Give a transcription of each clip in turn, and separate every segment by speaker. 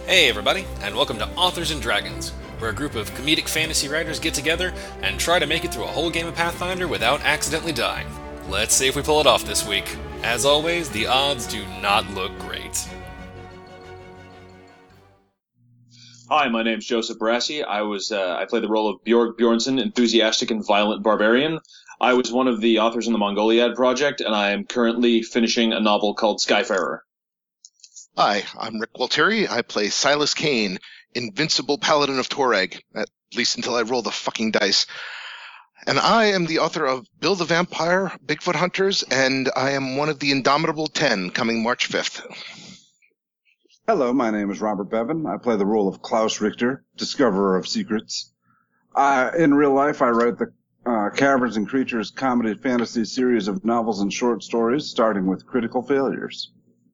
Speaker 1: Hey everybody, and welcome to Authors and Dragons, where a group of comedic fantasy writers get together and try to make it through a whole game of Pathfinder without accidentally dying. Let's see if we pull it off this week. As always, the odds do not look great.
Speaker 2: Hi, my name's Joseph Barassi. I played the role of Bjorg Bjornsson, enthusiastic and violent barbarian. I was one of the authors in the Mongoliad project, and I am currently finishing a novel called Skyfarer.
Speaker 3: Hi, I'm Rick Gualtieri. I play Silas Kane, invincible paladin of Toreg, at least until I roll the fucking dice. And I am the author of Bill the Vampire, Bigfoot Hunters, and I am one of the Indomitable 10 coming March 5th.
Speaker 4: Hello, my name is Robert Bevan. I play the role of Klaus Richter, discoverer of secrets. In real life, I write the Caverns and Creatures comedy fantasy series of novels and short stories, starting with Critical Failures.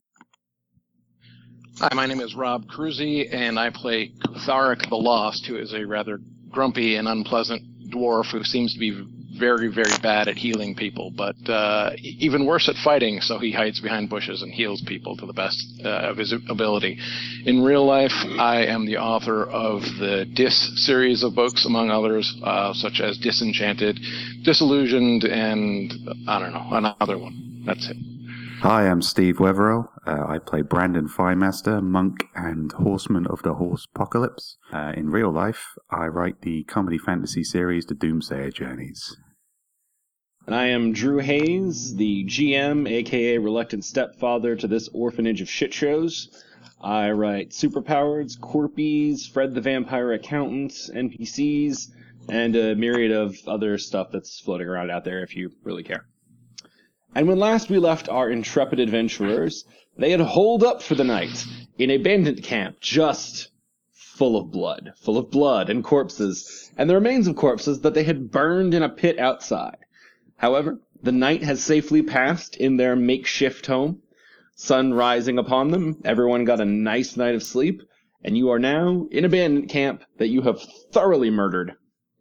Speaker 5: Hi, my name is Rob Cruzy, and I play Kutharic the Lost, who is a rather grumpy and unpleasant dwarf who seems to be very, very bad at healing people, but even worse at fighting, so he hides behind bushes and heals people to the best of his ability. In real life, I am the author of the Dis series of books, among others, such as Disenchanted, Disillusioned, and, I don't know, another one. That's it.
Speaker 6: Hi, I'm Steve Wetherill. I play Brandon Firemaster, monk and horseman of the Horse Apocalypse. In real life, I write the comedy fantasy series The Doomsayer Journeys.
Speaker 7: And I am Drew Hayes, the GM, aka Reluctant Stepfather to this orphanage of shit shows. I write Superpowers, Corpies, Fred the Vampire Accountant, NPCs, and a myriad of other stuff that's floating around out there if you really care. And when last we left our intrepid adventurers, they had holed up for the night in a bandit camp just full of blood and corpses, and the remains of corpses that they had burned in a pit outside. However, the night has safely passed in their makeshift home. Sun rising upon them, everyone got a nice night of sleep, and you are now in a bandit camp that you have thoroughly murdered.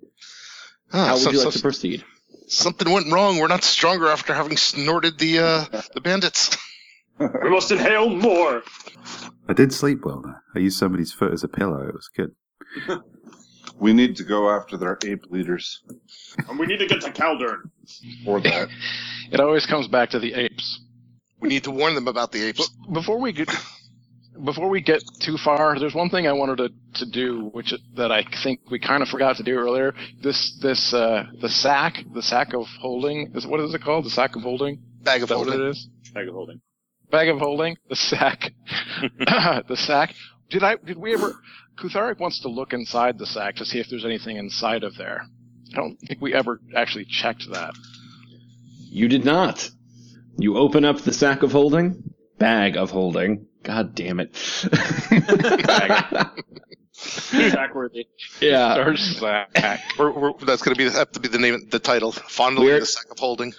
Speaker 7: How would you like to proceed?
Speaker 3: Something went wrong. We're not stronger after having snorted the bandits.
Speaker 2: We must inhale more!
Speaker 6: I did sleep well though. I used somebody's foot as a pillow. It was good.
Speaker 4: We need to go after their ape leaders.
Speaker 2: And we need to get to Caldern.
Speaker 4: Or that.
Speaker 5: It always comes back to the apes.
Speaker 3: We need to warn them about the apes.
Speaker 5: Before we get too far, there's one thing I wanted to do, that I think we kind of forgot to do earlier. The sack of holding. What is it called? The sack of holding?
Speaker 3: Bag of holding.
Speaker 5: What it is?
Speaker 2: Bag of holding.
Speaker 5: Bag of holding. The sack. The sack. Did we ever? Kutharic wants to look inside the sack to see if there's anything inside of there. I don't think we ever actually checked that.
Speaker 7: You did not. You open up the sack of holding. Bag of holding. God damn it.
Speaker 2: Sackworthy.
Speaker 5: Yeah.
Speaker 3: Sack. That's going to have to be the name, the title. Fondling the sack of holding.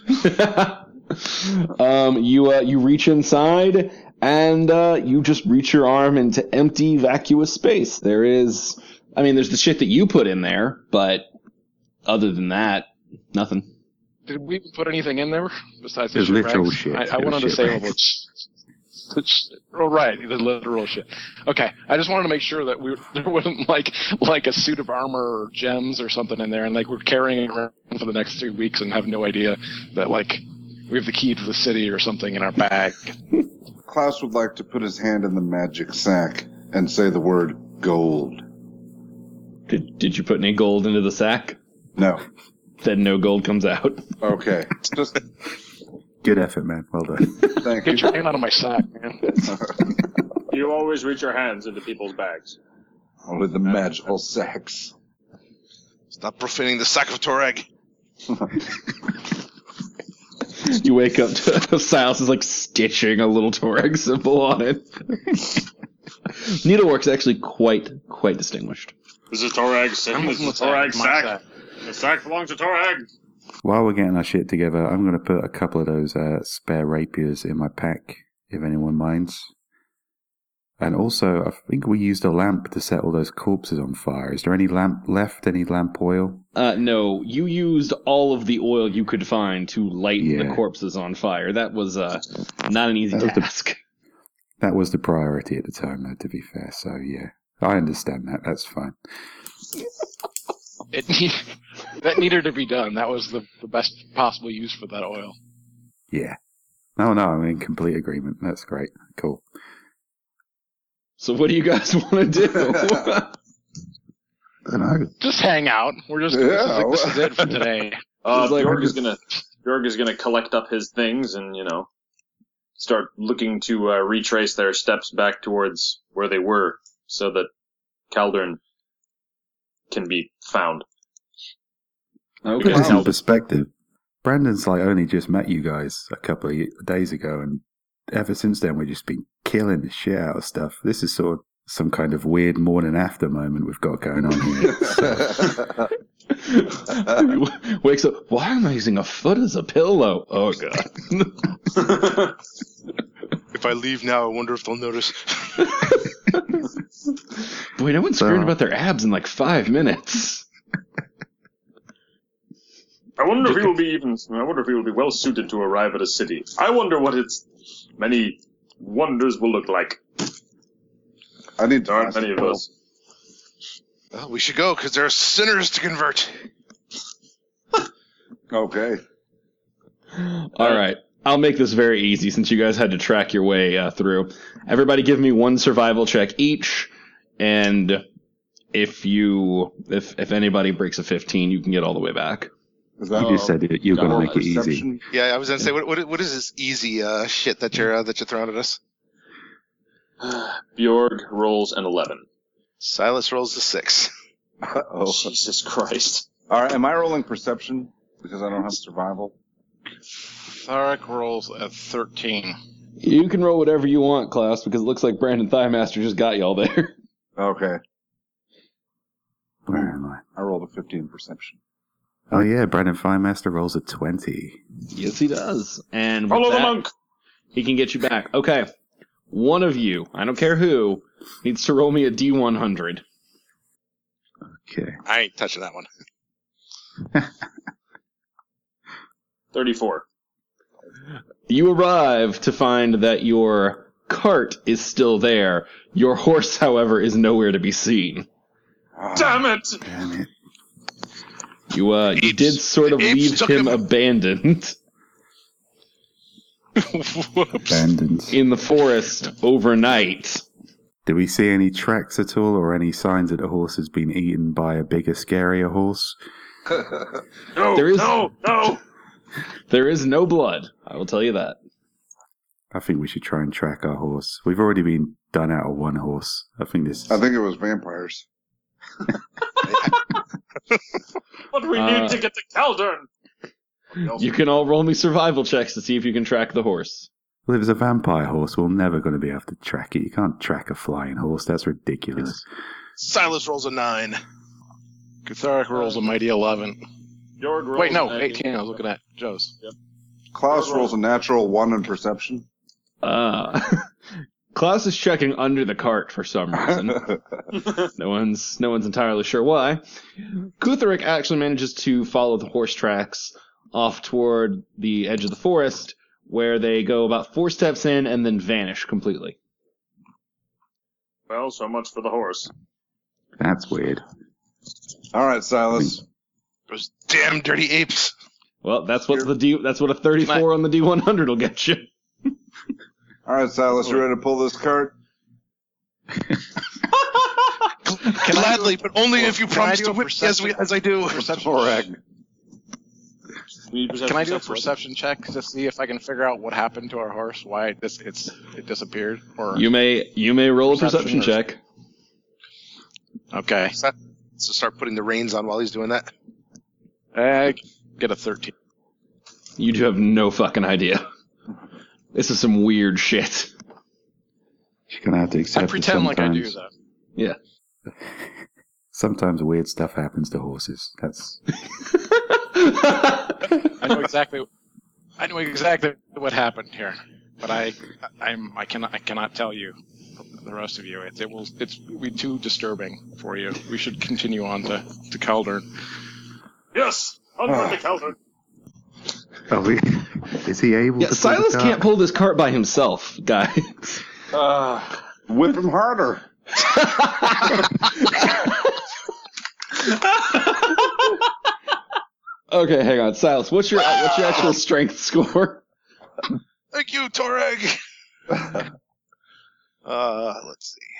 Speaker 7: You reach inside, and you just reach your arm into empty, vacuous space. There's the shit that you put in there, but other than that, nothing.
Speaker 5: Did we put anything in there besides
Speaker 6: There's
Speaker 5: the
Speaker 6: literal
Speaker 5: rags?
Speaker 6: shit.
Speaker 5: I wanted to say about. Oh, right, the literal shit. Okay, I just wanted to make sure that there wasn't like a suit of armor or gems or something in there, and we're carrying it around for the next 3 weeks and have no idea that we have the key to the city or something in our bag.
Speaker 4: Klaus would like to put his hand in the magic sack and say the word gold.
Speaker 7: Did you put any gold into the sack?
Speaker 4: No.
Speaker 7: Then no gold comes out.
Speaker 4: Okay. Just
Speaker 6: Good effort, man. Well done.
Speaker 4: thank you.
Speaker 5: Get your hand out of my sack, man.
Speaker 2: You always reach your hands into people's bags.
Speaker 4: Only the magical sacks.
Speaker 3: Stop profaning the sack of Toreg.
Speaker 7: You wake up to Silas is stitching a little Toreg symbol on it. Needlework's actually quite distinguished.
Speaker 2: This is Torag's This is the Torag sack. The sack belongs to Torag.
Speaker 6: While we're getting our shit together, I'm going to put a couple of those spare rapiers in my pack, if anyone minds. And also, I think we used a lamp to set all those corpses on fire. Is there any lamp left? Any lamp oil?
Speaker 7: No, you used all of the oil you could find to light the corpses on fire. That was not an easy task.
Speaker 6: That was the priority at the time, though, to be fair. So, yeah, I understand that. That's fine.
Speaker 5: That needed to be done. That was the best possible use for that oil.
Speaker 6: Yeah. No, I'm in complete agreement. That's great. Cool.
Speaker 7: So what do you guys want to do?
Speaker 6: I don't know.
Speaker 5: Just hang out. We're just this is it for today.
Speaker 2: Bjorg is gonna collect up his things and start looking to retrace their steps back towards where they were, so that Caldern can be found.
Speaker 6: Okay. Put this in perspective. Brandon's only just met you guys a couple of days ago, and ever since then we've just been killing the shit out of stuff. This is sort of some kind of weird morning after moment we've got going on here.
Speaker 7: Wakes up, why am I using a foot as a pillow? Oh, God.
Speaker 3: If I leave now, I wonder if they'll notice.
Speaker 7: Boy, no one's screaming about their abs in 5 minutes.
Speaker 2: I wonder if he will be well suited to arrive at a city. I wonder what its many wonders will look like.
Speaker 4: There
Speaker 2: aren't many of us.
Speaker 3: Well, we should go, because there are sinners to convert.
Speaker 4: Okay.
Speaker 7: All right. I'll make this very easy since you guys had to track your way through. Everybody give me one survival check each, and if anybody breaks a 15, you can get all the way back.
Speaker 6: You just said you're going to make it easy.
Speaker 3: Yeah, I was going to say, what is this easy shit that you're throwing at us?
Speaker 2: Bjorg rolls an 11.
Speaker 3: Silas rolls a 6.
Speaker 4: Uh-oh.
Speaker 2: Jesus Christ.
Speaker 4: All right, am I rolling perception because I don't have survival?
Speaker 5: Tharic rolls a 13.
Speaker 7: You can roll whatever you want, Klaus, because it looks like Brandon Thighmaster just got y'all there.
Speaker 4: Okay.
Speaker 6: Where am I?
Speaker 4: I rolled a 15 perception.
Speaker 6: Oh, yeah, Brandon Thighmaster rolls a 20.
Speaker 7: Yes, he does. And
Speaker 2: Follow the monk!
Speaker 7: He can get you back. Okay. One of you, I don't care who, needs to roll me a D100.
Speaker 6: Okay.
Speaker 3: I ain't touching that one.
Speaker 2: 34.
Speaker 7: You arrive to find that your cart is still there. Your horse, however, is nowhere to be seen.
Speaker 2: Damn it!
Speaker 6: Damn it.
Speaker 7: You did sort of leave him abandoned.
Speaker 6: Abandoned.
Speaker 7: In the forest overnight.
Speaker 6: Do we see any tracks at all, or any signs that the horse has been eaten by a bigger, scarier horse?
Speaker 2: No!
Speaker 7: There is no blood, I will tell you that.
Speaker 6: I think we should try and track our horse. We've already been done out of one horse. I think
Speaker 4: it was vampires.
Speaker 2: What do we need to get to Caldern?
Speaker 7: You can all roll me survival checks to see if you can track the horse.
Speaker 6: Well, if it's a vampire horse, we're never going to be able to track it. You can't track a flying horse. That's ridiculous.
Speaker 3: Silas rolls a 9.
Speaker 5: Gutharic rolls a mighty 11.
Speaker 2: Bjorg rolls
Speaker 5: Wait, no,
Speaker 2: an
Speaker 5: 18. I was looking at Joe's.
Speaker 2: Yep.
Speaker 4: Klaus rolls a natural 1 in perception.
Speaker 7: Klaus is checking under the cart for some reason. No one's entirely sure why. Gutharic actually manages to follow the horse tracks off toward the edge of the forest, where they go about 4 steps in and then vanish completely.
Speaker 2: Well, so much for the horse.
Speaker 6: That's weird.
Speaker 4: All right, Silas.
Speaker 3: Those damn dirty apes.
Speaker 7: Well, that's what a 34 on the D100 will get you.
Speaker 4: All right, Silas, you ready to pull this cart?
Speaker 3: Gladly, but only if you promise to whip as I do.
Speaker 5: Perception. Can I do a perception check to see if I can figure out what happened to our horse? Why it disappeared? Or
Speaker 7: you may roll a perception check.
Speaker 5: Okay.
Speaker 3: So start putting the reins on while he's doing that.
Speaker 5: I get a 13.
Speaker 7: You do have no fucking idea. This is some weird shit.
Speaker 6: You're going to have to accept
Speaker 5: I pretend like I do that.
Speaker 7: Yeah.
Speaker 6: Sometimes weird stuff happens to horses. That's...
Speaker 5: I know exactly what happened here, but I cannot tell you, the rest of you. It's be too disturbing for you. We should continue on to Caldern.
Speaker 2: Yes, onward to Caldern.
Speaker 6: Is he able to
Speaker 7: Silas can't pull this cart by himself, guys.
Speaker 4: Whip him harder.
Speaker 7: Okay, hang on, Silas. What's your actual strength score?
Speaker 3: Thank you, Toreg. Let's see.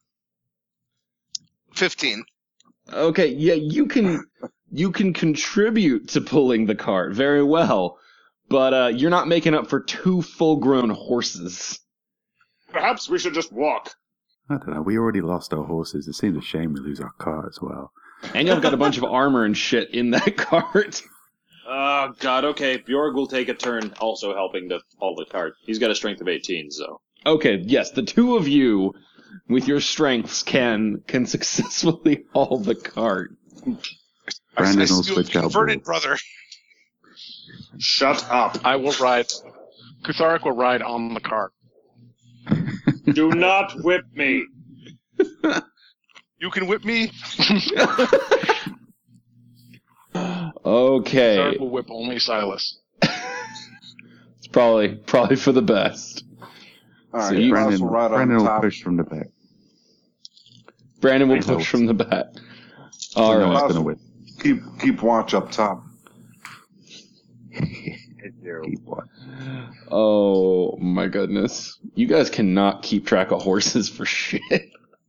Speaker 3: 15.
Speaker 7: Okay, yeah, you can contribute to pulling the cart very well, but you're not making up for 2 full-grown horses.
Speaker 2: Perhaps we should just walk.
Speaker 6: I don't know. We already lost our horses. It seems a shame we lose our car as well.
Speaker 7: And you've got a bunch of armor and shit in that cart.
Speaker 2: Oh, God, okay. Bjorg will take a turn also helping to haul the cart. He's got a strength of 18, so.
Speaker 7: Okay, yes, the 2 of you, with your strengths, can successfully haul the cart.
Speaker 6: Brandon
Speaker 3: I see
Speaker 6: will
Speaker 3: you
Speaker 6: switch out.
Speaker 3: converted, brother.
Speaker 2: Shut up.
Speaker 5: I will ride. Kutharik will ride on the cart.
Speaker 2: Do not whip me.
Speaker 3: You can whip me.
Speaker 7: Okay.
Speaker 5: Kutharik will whip only Silas.
Speaker 7: It's probably for the best.
Speaker 4: All right,
Speaker 7: So you-
Speaker 4: Klaus will ride on
Speaker 6: Brandon will
Speaker 4: top.
Speaker 6: push from the back.
Speaker 7: Brandon will
Speaker 6: I
Speaker 7: push
Speaker 6: hope.
Speaker 7: from the back. All
Speaker 6: No
Speaker 7: right.
Speaker 6: one's gonna whip.
Speaker 4: Keep watch up top.
Speaker 6: Keep watch.
Speaker 7: Oh my goodness. You guys cannot keep track of horses for shit.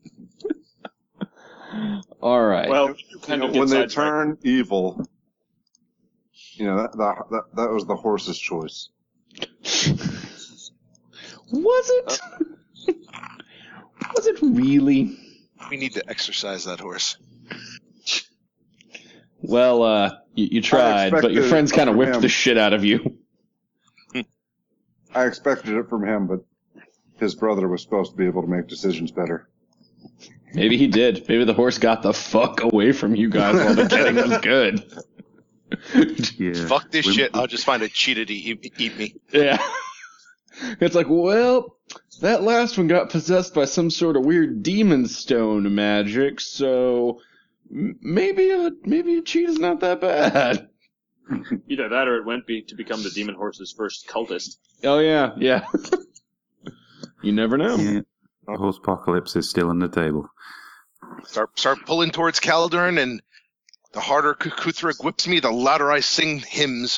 Speaker 7: All right.
Speaker 2: Well, you kind of
Speaker 4: When they
Speaker 2: sidetracked.
Speaker 4: turn evil, that was the horse's choice.
Speaker 7: Was it? Was it really?
Speaker 3: We need to exercise that horse.
Speaker 7: Well, you tried, but your
Speaker 4: expected
Speaker 7: friends
Speaker 4: it
Speaker 7: kind of
Speaker 4: from
Speaker 7: whipped
Speaker 4: him.
Speaker 7: the shit out of you.
Speaker 4: I expected it from him, but his brother was supposed to be able to make decisions better.
Speaker 7: Maybe he did. Maybe the horse got the fuck away from you guys while the getting was good.
Speaker 6: Yeah.
Speaker 3: Fuck this
Speaker 6: We-
Speaker 3: shit. I'll just find a cheetah to eat me.
Speaker 7: Yeah. It's like, well, that last one got possessed by some sort of weird demon stone magic, so maybe a cheetah's not that bad.
Speaker 2: Either that or it went to become the demon horse's first cultist.
Speaker 7: Oh yeah. You never know.
Speaker 6: Yeah. The horse apocalypse is still on the table.
Speaker 3: Start pulling towards Caldern, and the harder Kuthrik whips me, the louder I sing hymns.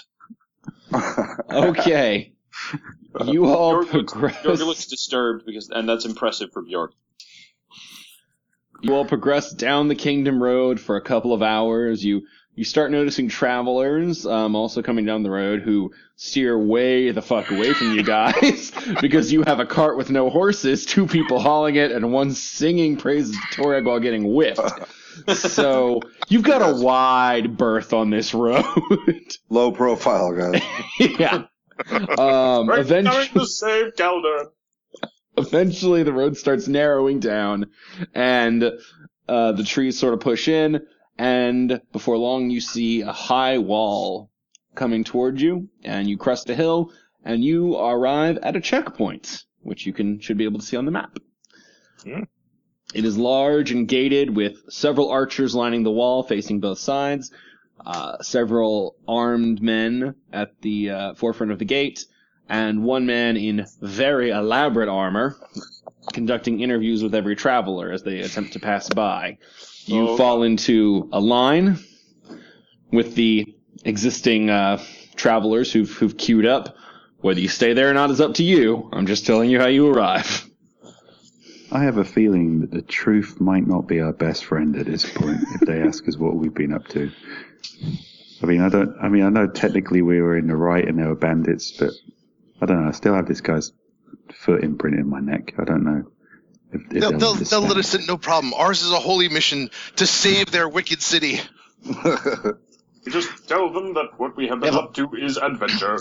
Speaker 7: Okay. You all
Speaker 2: Bjorg
Speaker 7: progress.
Speaker 2: looks disturbed and that's impressive for Bjorg.
Speaker 7: You all progress down the Kingdom Road for a couple of hours. You start noticing travelers also coming down the road who steer way the fuck away from you guys because you have a cart with no horses, 2 people hauling it, and 1 singing praises to Toreg while getting whipped. So you've got a wide berth on this road.
Speaker 4: Low profile, guys.
Speaker 7: Yeah.
Speaker 2: Coming to save Caldern.
Speaker 7: Eventually, the road starts narrowing down, and the trees sort of push in, and before long, you see a high wall coming toward you, and you crest a hill, and you arrive at a checkpoint, which you should be able to see on the map. It is large and gated, with several archers lining the wall facing both sides, several armed men at the forefront of the gate, and 1 man in very elaborate armor conducting interviews with every traveler as they attempt to pass by. You fall into a line with the existing travelers who've queued up. Whether you stay there or not is up to you. I'm just telling you how you arrive.
Speaker 6: I have a feeling that the truth might not be our best friend at this point if they ask us what we've been up to. I know technically we were in the right and they were bandits, but I don't know. I still have this guy's foot imprint in my neck. I don't know. If
Speaker 3: They'll
Speaker 6: understand.
Speaker 3: let us in, no problem. Ours is a holy mission to save their wicked city.
Speaker 2: You just tell them that what we have been up to is adventure.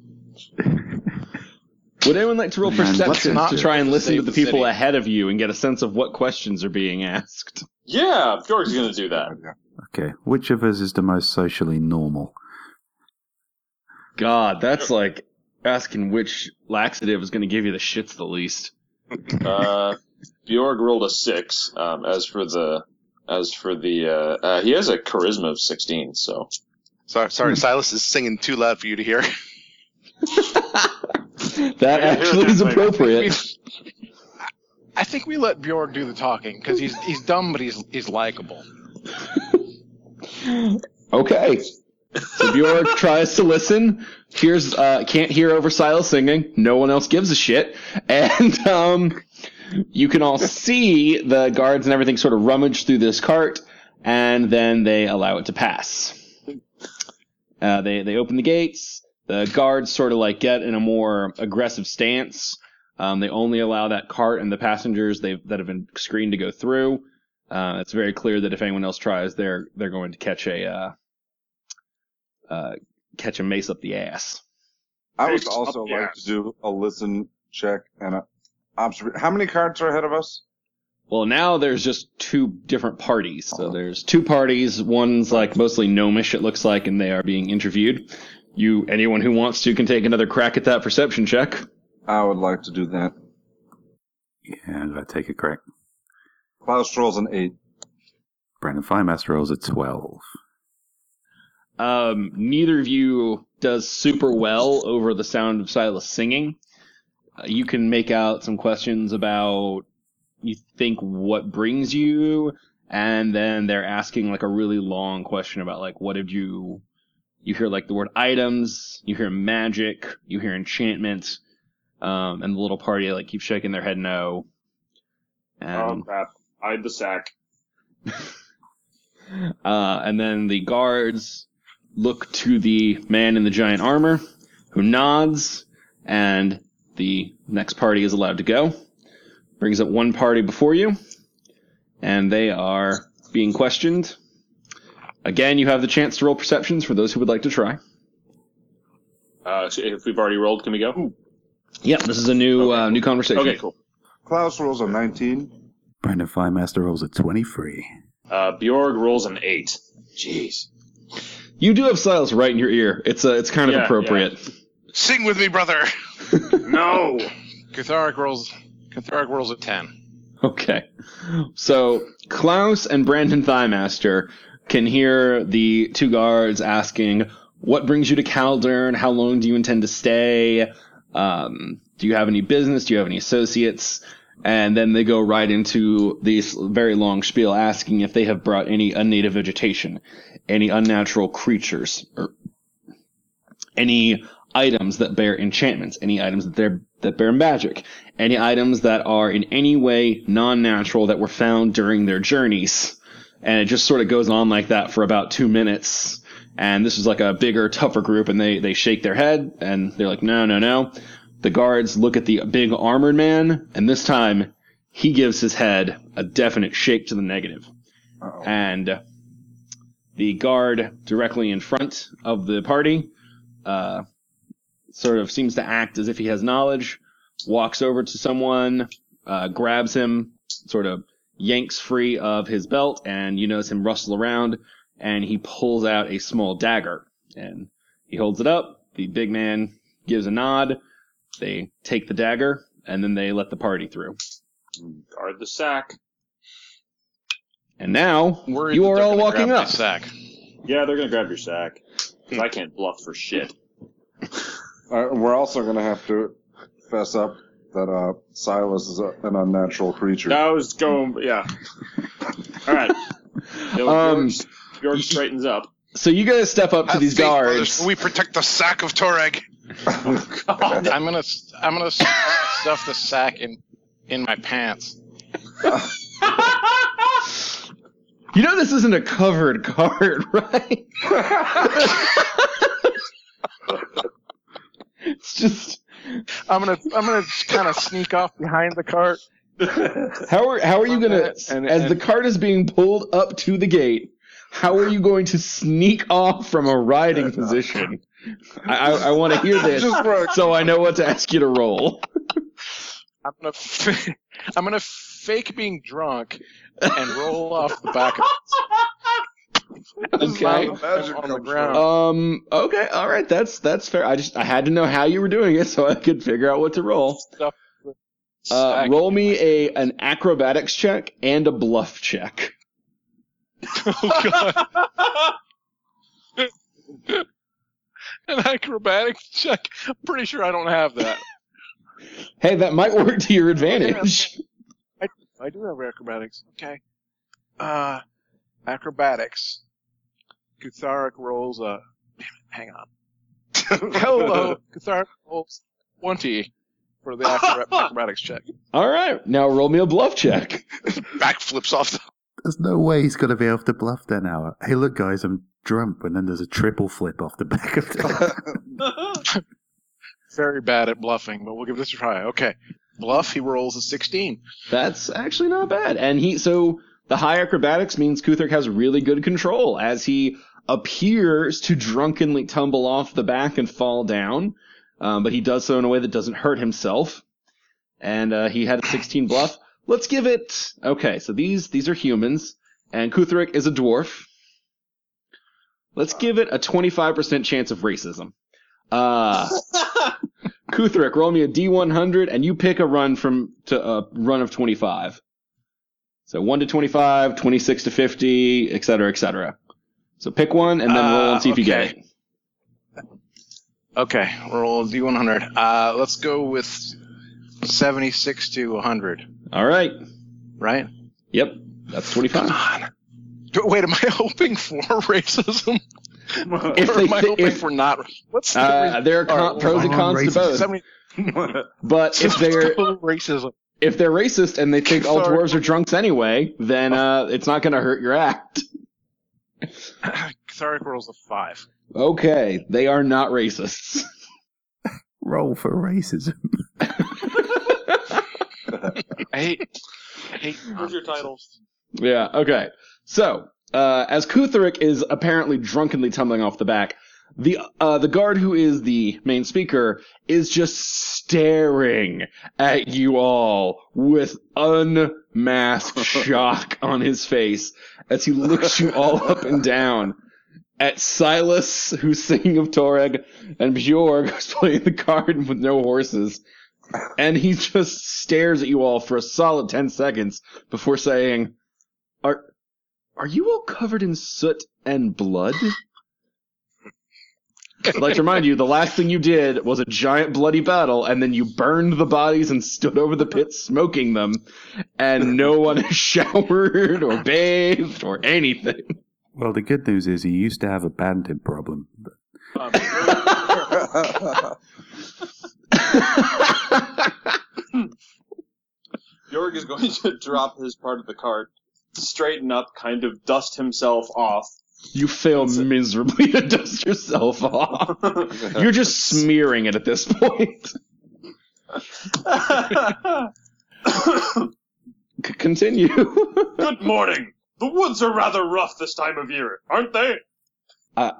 Speaker 7: Would anyone like to roll
Speaker 6: Man,
Speaker 7: perception
Speaker 3: let's not
Speaker 7: to try and listen to
Speaker 3: save
Speaker 7: the
Speaker 3: the
Speaker 7: people
Speaker 3: city.
Speaker 7: ahead of you and get a sense of what questions are being asked?
Speaker 2: Yeah, Bjorg's gonna do that.
Speaker 6: Okay, which of us is the most socially normal?
Speaker 7: God, that's like asking which laxative is going to give you the shits the least.
Speaker 2: Bjorg rolled a 6. As for the he has a charisma of 16. So
Speaker 3: Sorry, Silas is singing too loud for you to hear.
Speaker 7: That actually is appropriate.
Speaker 5: think we let Bjorg do the talking because he's dumb, but he's likable.
Speaker 7: Okay. So Bjork tries to listen. Can't hear over Silas singing. No one else gives a shit. And you can all see the guards and everything sort of rummage through this cart, and then they allow it to pass. They open the gates. The guards sort of like get in a more aggressive stance. They only allow that cart and the passengers that have been screened to go through. It's very clear that if anyone else tries, they're going to catch a mace up the ass.
Speaker 4: I would also like to do a listen check and a observation. How many carts are ahead of us?
Speaker 7: Well, now there's just two different parties. So there's two parties. One's like mostly gnomish, it looks like, and they are being interviewed. Anyone who wants to can take another crack at that perception check.
Speaker 4: I would like to do that.
Speaker 6: Yeah, I'm going to take a crack.
Speaker 4: Klaus rolls an 8.
Speaker 6: Brandon Firemaster rolls a 12.
Speaker 7: Neither of you does super well over the sound of Silas singing. You can make out some questions about, you think, what brings you, and then they're asking like a really long question about like, what did you hear like the word items, you hear magic, you hear enchantment, and the little party like keeps shaking their head no.
Speaker 2: Oh crap, hide the sack.
Speaker 7: And then the guards look to the man in the giant armor, who nods, and the next party is allowed to go. Brings up one party before you, and they are being questioned. Again, you have the chance to roll perceptions for those who would like to try.
Speaker 2: So if we've already rolled, can we go?
Speaker 7: Yep, this is a new conversation.
Speaker 2: Okay, cool.
Speaker 4: Klaus rolls a 19.
Speaker 6: Brandon Firemaster rolls a 23.
Speaker 2: Bjorg rolls an 8. Jeez.
Speaker 7: You do have Silas right in your ear. It's kind of appropriate.
Speaker 2: Yeah.
Speaker 3: Sing with me, brother.
Speaker 2: No.
Speaker 5: Catharic rolls a 10.
Speaker 7: Okay. So Klaus and Brandon Thighmaster can hear the two guards asking, what brings you to Caldern? How long do you intend to stay? Do you have any business? Do you have any associates? And then they go right into this very long spiel asking if they have brought any unnative vegetation, any unnatural creatures, or any items that bear enchantments, any items that bear magic, any items that are in any way non-natural that were found during their journeys. And it just sort of goes on like that for about 2 minutes. And this is like a bigger, tougher group, and they shake their head, and they're like, no. The guards look at the big armored man, and this time he gives his head a definite shake to the negative.
Speaker 4: Uh-oh.
Speaker 7: And the guard directly in front of the party sort of seems to act as if he has knowledge, walks over to someone, grabs him, sort of yanks free of his belt, and you notice him rustle around, and he pulls out a small dagger, and he holds it up. The big man gives a nod. They take the dagger, and then they let the party through.
Speaker 2: Guard the sack.
Speaker 7: And now,
Speaker 5: Worried
Speaker 7: you
Speaker 5: that
Speaker 7: are
Speaker 5: they're
Speaker 7: all
Speaker 5: gonna
Speaker 7: walking
Speaker 5: grab my
Speaker 7: up.
Speaker 5: Sack.
Speaker 2: Yeah, they're gonna grab your sack. Because I can't bluff for shit.
Speaker 4: We're also going to have to fess up that Silas is an unnatural creature.
Speaker 2: That was going, yeah. Alright. Bjorg straightens up.
Speaker 7: So you guys step up to these guards.
Speaker 3: We protect the sack of Toreg.
Speaker 2: Oh, God.
Speaker 5: I'm gonna stuff the sack in my pants.
Speaker 7: You know this isn't a covered card, right? It's just.
Speaker 5: I'm gonna kind of sneak off behind the cart.
Speaker 7: How are you gonna, as the cart is being pulled up to the gate, how are you going to sneak off from a riding position? I want to hear this, so I know what to ask you to roll.
Speaker 5: I'm gonna fake being drunk and roll off the back of it.
Speaker 7: Okay.
Speaker 5: On the ground.
Speaker 7: Okay. All right. That's fair. I had to know how you were doing it so I could figure out what to roll.
Speaker 5: Stuff the sack.
Speaker 7: Roll me an acrobatics check and a bluff check.
Speaker 5: Oh God. An acrobatics check? I'm pretty sure I don't have that.
Speaker 7: Hey, that might work to your advantage.
Speaker 5: I I do have acrobatics. Okay. Acrobatics. Kutharic rolls a... Damn it, hang on. Hello. Kutharic rolls 20 for the acrobatics check.
Speaker 7: All right, now roll me a bluff check.
Speaker 3: Backflips off the...
Speaker 6: There's no way he's going to be able to bluff that now. Hey, look, guys, I'm drunk. And then there's a triple flip off the back of the...
Speaker 5: Very bad at bluffing, but we'll give this a try. Okay. Bluff, he rolls a 16.
Speaker 7: That's actually not bad. And so the high acrobatics means Kuthric has really good control as he appears to drunkenly tumble off the back and fall down. But he does so in a way that doesn't hurt himself. And he had a 16 bluff. Let's give it... Okay, so these are humans, and Kuthric is a dwarf. Let's give it a 25% chance of racism. Kuthric, roll me a D100, and you pick a run run of 25. So 1 to 25, 26 to 50, etc., etc. So pick one, and then roll and see if you get it.
Speaker 5: Okay, roll D100. Let's go with 76 to 100.
Speaker 7: All right.
Speaker 5: Right?
Speaker 7: Yep, that's 25.
Speaker 5: Come on. Wait, am I hoping for racism? Or am I hoping for not? What's the
Speaker 7: there are pros and cons to both.
Speaker 5: 70...
Speaker 7: But if they're
Speaker 5: racism,
Speaker 7: if they're racist and they think all dwarves are drunks anyway, then it's not going to hurt your act.
Speaker 5: Kutharic rolls a 5.
Speaker 7: Okay, they are not racists.
Speaker 6: Roll for racism.
Speaker 5: I hate
Speaker 2: Where's your titles?
Speaker 7: Yeah, okay. So, as Kutharic is apparently drunkenly tumbling off the back, the guard who is the main speaker is just staring at you all with unmasked shock on his face as he looks you all up and down at Silas, who's singing of Toreg, and Bjorg, who's playing the card with no horses. And he just stares at you all for a solid 10 seconds before saying, Are you all covered in soot and blood? I'd like to remind you, the last thing you did was a giant bloody battle, and then you burned the bodies and stood over the pit smoking them, and no one has showered or bathed or anything.
Speaker 6: Well, the good news is he used to have a bandit problem.
Speaker 2: Bjorg is going to drop his part of the cart, straighten up, kind of dust himself off.
Speaker 7: You fail miserably to dust yourself off. You're just smearing it at this point. Continue.
Speaker 2: Good morning. The woods are rather rough this time of year, aren't they?
Speaker 7: I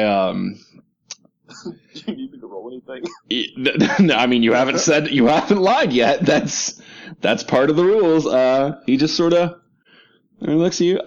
Speaker 2: Do you need me to roll anything?
Speaker 7: I mean, you haven't lied yet. That's part of the rules. He just sort of looks at you.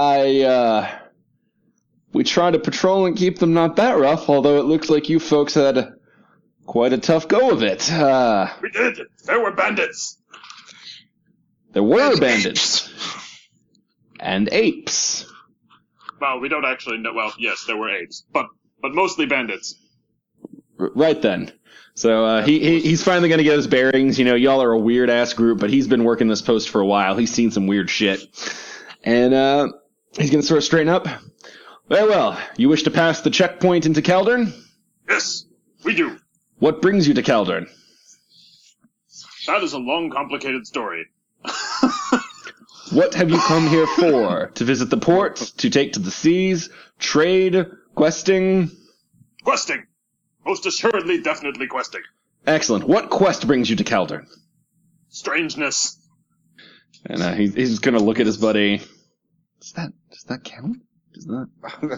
Speaker 7: We try to patrol and keep them not that rough, although it looks like you folks had quite a tough go of it.
Speaker 2: We did. There were bandits.
Speaker 7: There were bandits. And apes.
Speaker 2: Well, we don't actually know. Well, yes, there were apes, but mostly bandits.
Speaker 7: Right then. So he's finally going to get his bearings. You know, y'all are a weird-ass group, but he's been working this post for a while. He's seen some weird shit. And he's going to sort of straighten up. Very well. You wish to pass the checkpoint into Kaldern?
Speaker 2: Yes, we do.
Speaker 7: What brings you to Kaldern?
Speaker 2: That is a long, complicated story.
Speaker 7: What have you come here for? To visit the port? To take to the seas? Trade? Questing?
Speaker 2: Questing. Most assuredly, definitely questing.
Speaker 7: Excellent. What quest brings you to Kaldern?
Speaker 2: Strangeness.
Speaker 7: And he's going to look at his buddy. Does that count? Does that?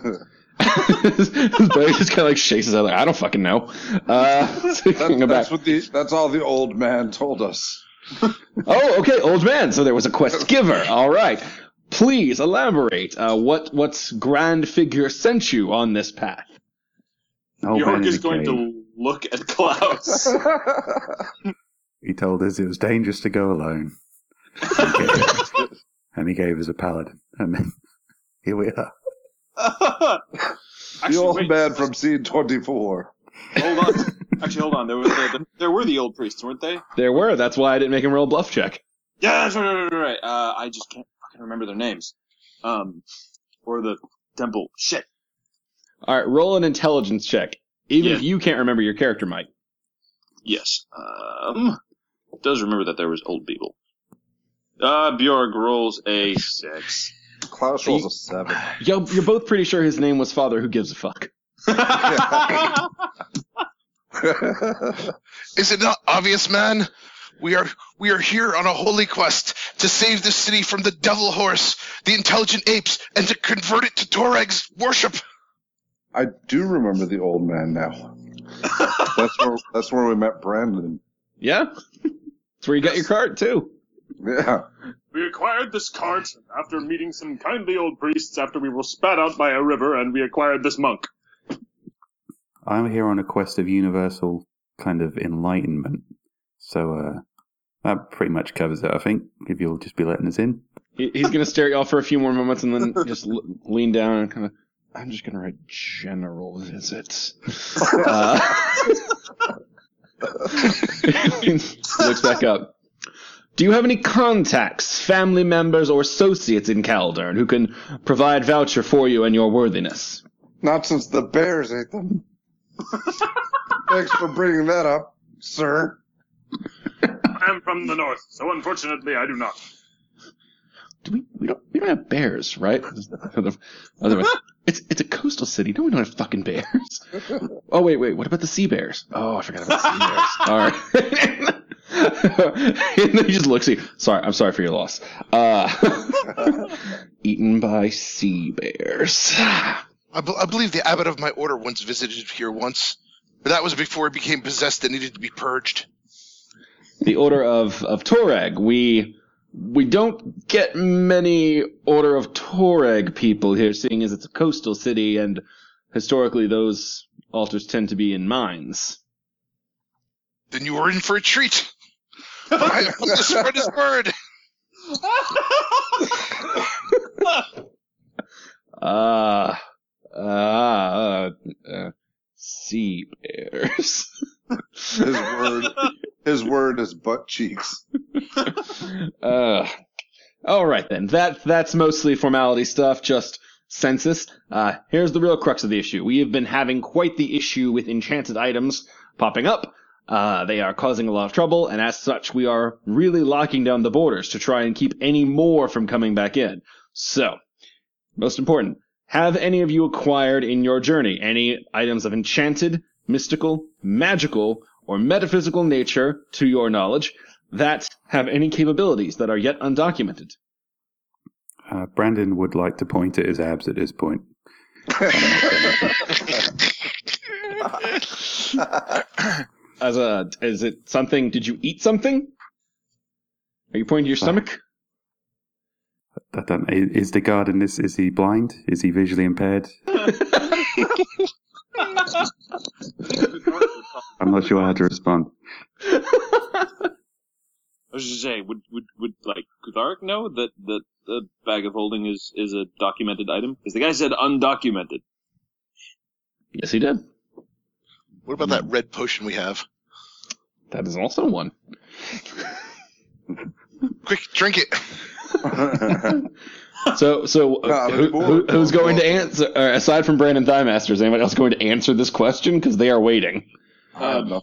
Speaker 7: His buddy just kind of like shakes his head like, I don't fucking know.
Speaker 4: That's all the old man told us.
Speaker 7: Oh, okay, old man. So there was a quest giver. All right. Please elaborate. What grand figure sent you on this path?
Speaker 2: Bjorg is going to look at Klaus.
Speaker 6: He told us it was dangerous to go alone. And he gave us a paladin. And then here we are.
Speaker 4: The old man from scene 24.
Speaker 2: Hold on. Actually, hold on. There were the old priests, weren't they?
Speaker 7: There were. That's why I didn't make him roll a bluff check.
Speaker 2: Yeah, that's right. I just can't fucking remember their names. Or the temple. Shit.
Speaker 7: All right, roll an intelligence check. Even if you can't remember your character, Mike.
Speaker 2: Yes. Does remember that there was old people. Bjorg rolls a 6.
Speaker 4: Klaus rolls a 7.
Speaker 7: You're both pretty sure his name was Father Who Gives a Fuck.
Speaker 3: Is it not obvious, man? We are here on a holy quest to save the city from the devil horse, the intelligent apes, and to convert it to Toreg's worship.
Speaker 4: I do remember the old man now. That's where we met Brandon.
Speaker 7: Yeah? That's where you got your cart, too.
Speaker 4: Yeah.
Speaker 8: We acquired this cart after meeting some kindly old priests after we were spat out by a river, and we acquired this monk.
Speaker 6: I'm here on a quest of universal kind of enlightenment. So that pretty much covers it, I think, if you'll just be letting us in.
Speaker 7: He's going to stare at y'all for a few more moments and then just lean down and kind of, I'm just going to write general visits. Looks back up. Do you have any contacts, family members, or associates in Caldern who can provide voucher for you and your worthiness?
Speaker 4: Not since the bears ate them. Thanks for bringing that up, sir.
Speaker 8: I am from the north, so unfortunately I do not.
Speaker 7: We don't have bears, right? Otherwise, it's a coastal city. No, we don't have fucking bears. Oh wait, what about the sea bears? Oh, I forgot about the sea bears. All right. And then he just looks at you. I'm sorry for your loss. Eaten by sea bears.
Speaker 3: I believe the abbot of my order once visited here once, but that was before it became possessed and needed to be purged.
Speaker 7: The Order of Toreg. We don't get many Order of Toreg people here, seeing as it's a coastal city, and historically those altars tend to be in mines.
Speaker 3: Then you were in for a treat. I hope to spread his word.
Speaker 7: Sea bears.
Speaker 4: His word is butt cheeks.
Speaker 7: All right then. That's mostly formality stuff, just census. Here's the real crux of the issue. We have been having quite the issue with enchanted items popping up. They are causing a lot of trouble, and as such, we are really locking down the borders to try and keep any more from coming back in. So, most important, have any of you acquired in your journey any items of enchanted, mystical, magical, or metaphysical nature, to your knowledge, that have any capabilities that are yet undocumented?
Speaker 6: Brandon would like to point at his abs at this point.
Speaker 7: Is it something? Did you eat something? Are you pointing to your stomach?
Speaker 6: I don't. Is the guard in this? Is he blind? Is he visually impaired? I'm not sure how to respond.
Speaker 2: I was just saying, would like Kutharik know that the bag of holding is a documented item? Because the guy said undocumented.
Speaker 7: Yes, he did.
Speaker 3: What about that red potion we have?
Speaker 7: That is also one.
Speaker 3: Quick, drink it.
Speaker 7: So who's going to answer? Aside from Brandon Thighmaster, is anybody else going to answer this question? Because they are waiting.
Speaker 2: Bjorg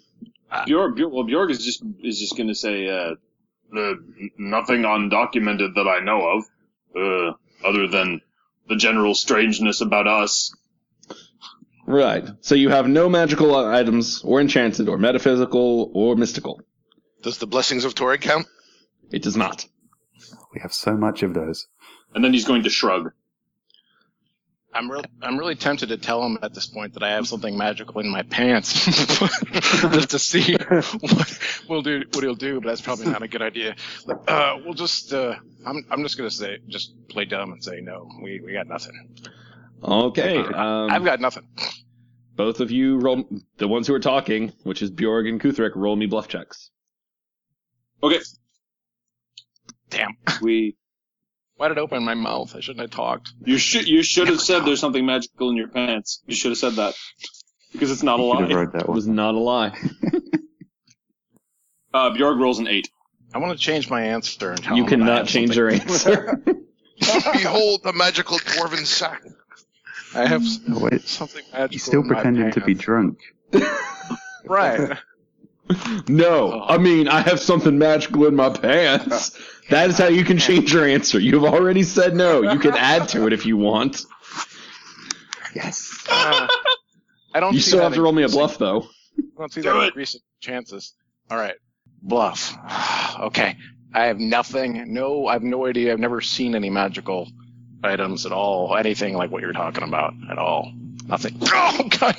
Speaker 2: is just going to say nothing undocumented that I know of, other than the general strangeness about us.
Speaker 7: Right. So you have no magical items, or enchanted, or metaphysical, or mystical.
Speaker 3: Does the blessings of Toreg count?
Speaker 7: It does not.
Speaker 6: We have so much of those.
Speaker 2: And then he's going to shrug.
Speaker 5: I'm really tempted to tell him at this point that I have something magical in my pants, just to see what he'll do. But that's probably not a good idea. We'll just I'm just gonna say, just play dumb and say no. We got nothing.
Speaker 7: Okay.
Speaker 5: I've got nothing.
Speaker 7: Both of you roll, the ones who are talking, which is Bjorg and Kutharik, roll me bluff checks.
Speaker 2: Okay.
Speaker 5: Damn. Why did I open my mouth? I shouldn't have talked.
Speaker 2: You should have said there's something magical in your pants. You should have said that. Because it's not a lie.
Speaker 6: That
Speaker 7: It was not a lie.
Speaker 2: Bjorg rolls an 8.
Speaker 5: I want to change my answer and tell
Speaker 7: You
Speaker 5: him that I
Speaker 7: cannot
Speaker 5: have
Speaker 7: change your answer.
Speaker 3: Behold the magical dwarven sack.
Speaker 5: I have
Speaker 6: Wait,
Speaker 5: something magical.
Speaker 6: he's still
Speaker 5: in my
Speaker 6: pretending to be
Speaker 5: pants.
Speaker 6: drunk.
Speaker 5: Right.
Speaker 7: No, I mean, I have something magical in my pants. That is how you can change your answer. You've already said no. You can add to it if you want.
Speaker 6: Yes.
Speaker 5: I don't.
Speaker 7: You
Speaker 5: see
Speaker 7: still
Speaker 5: that
Speaker 7: have to roll me a
Speaker 5: increasing-
Speaker 7: bluff, though.
Speaker 5: I don't see
Speaker 8: Do
Speaker 5: that
Speaker 8: it.
Speaker 5: increasing chances. All right, bluff. Okay, I have nothing. No, I have no idea. I've never seen any magical items at all. Anything like what you're talking about at all. Nothing. Oh God.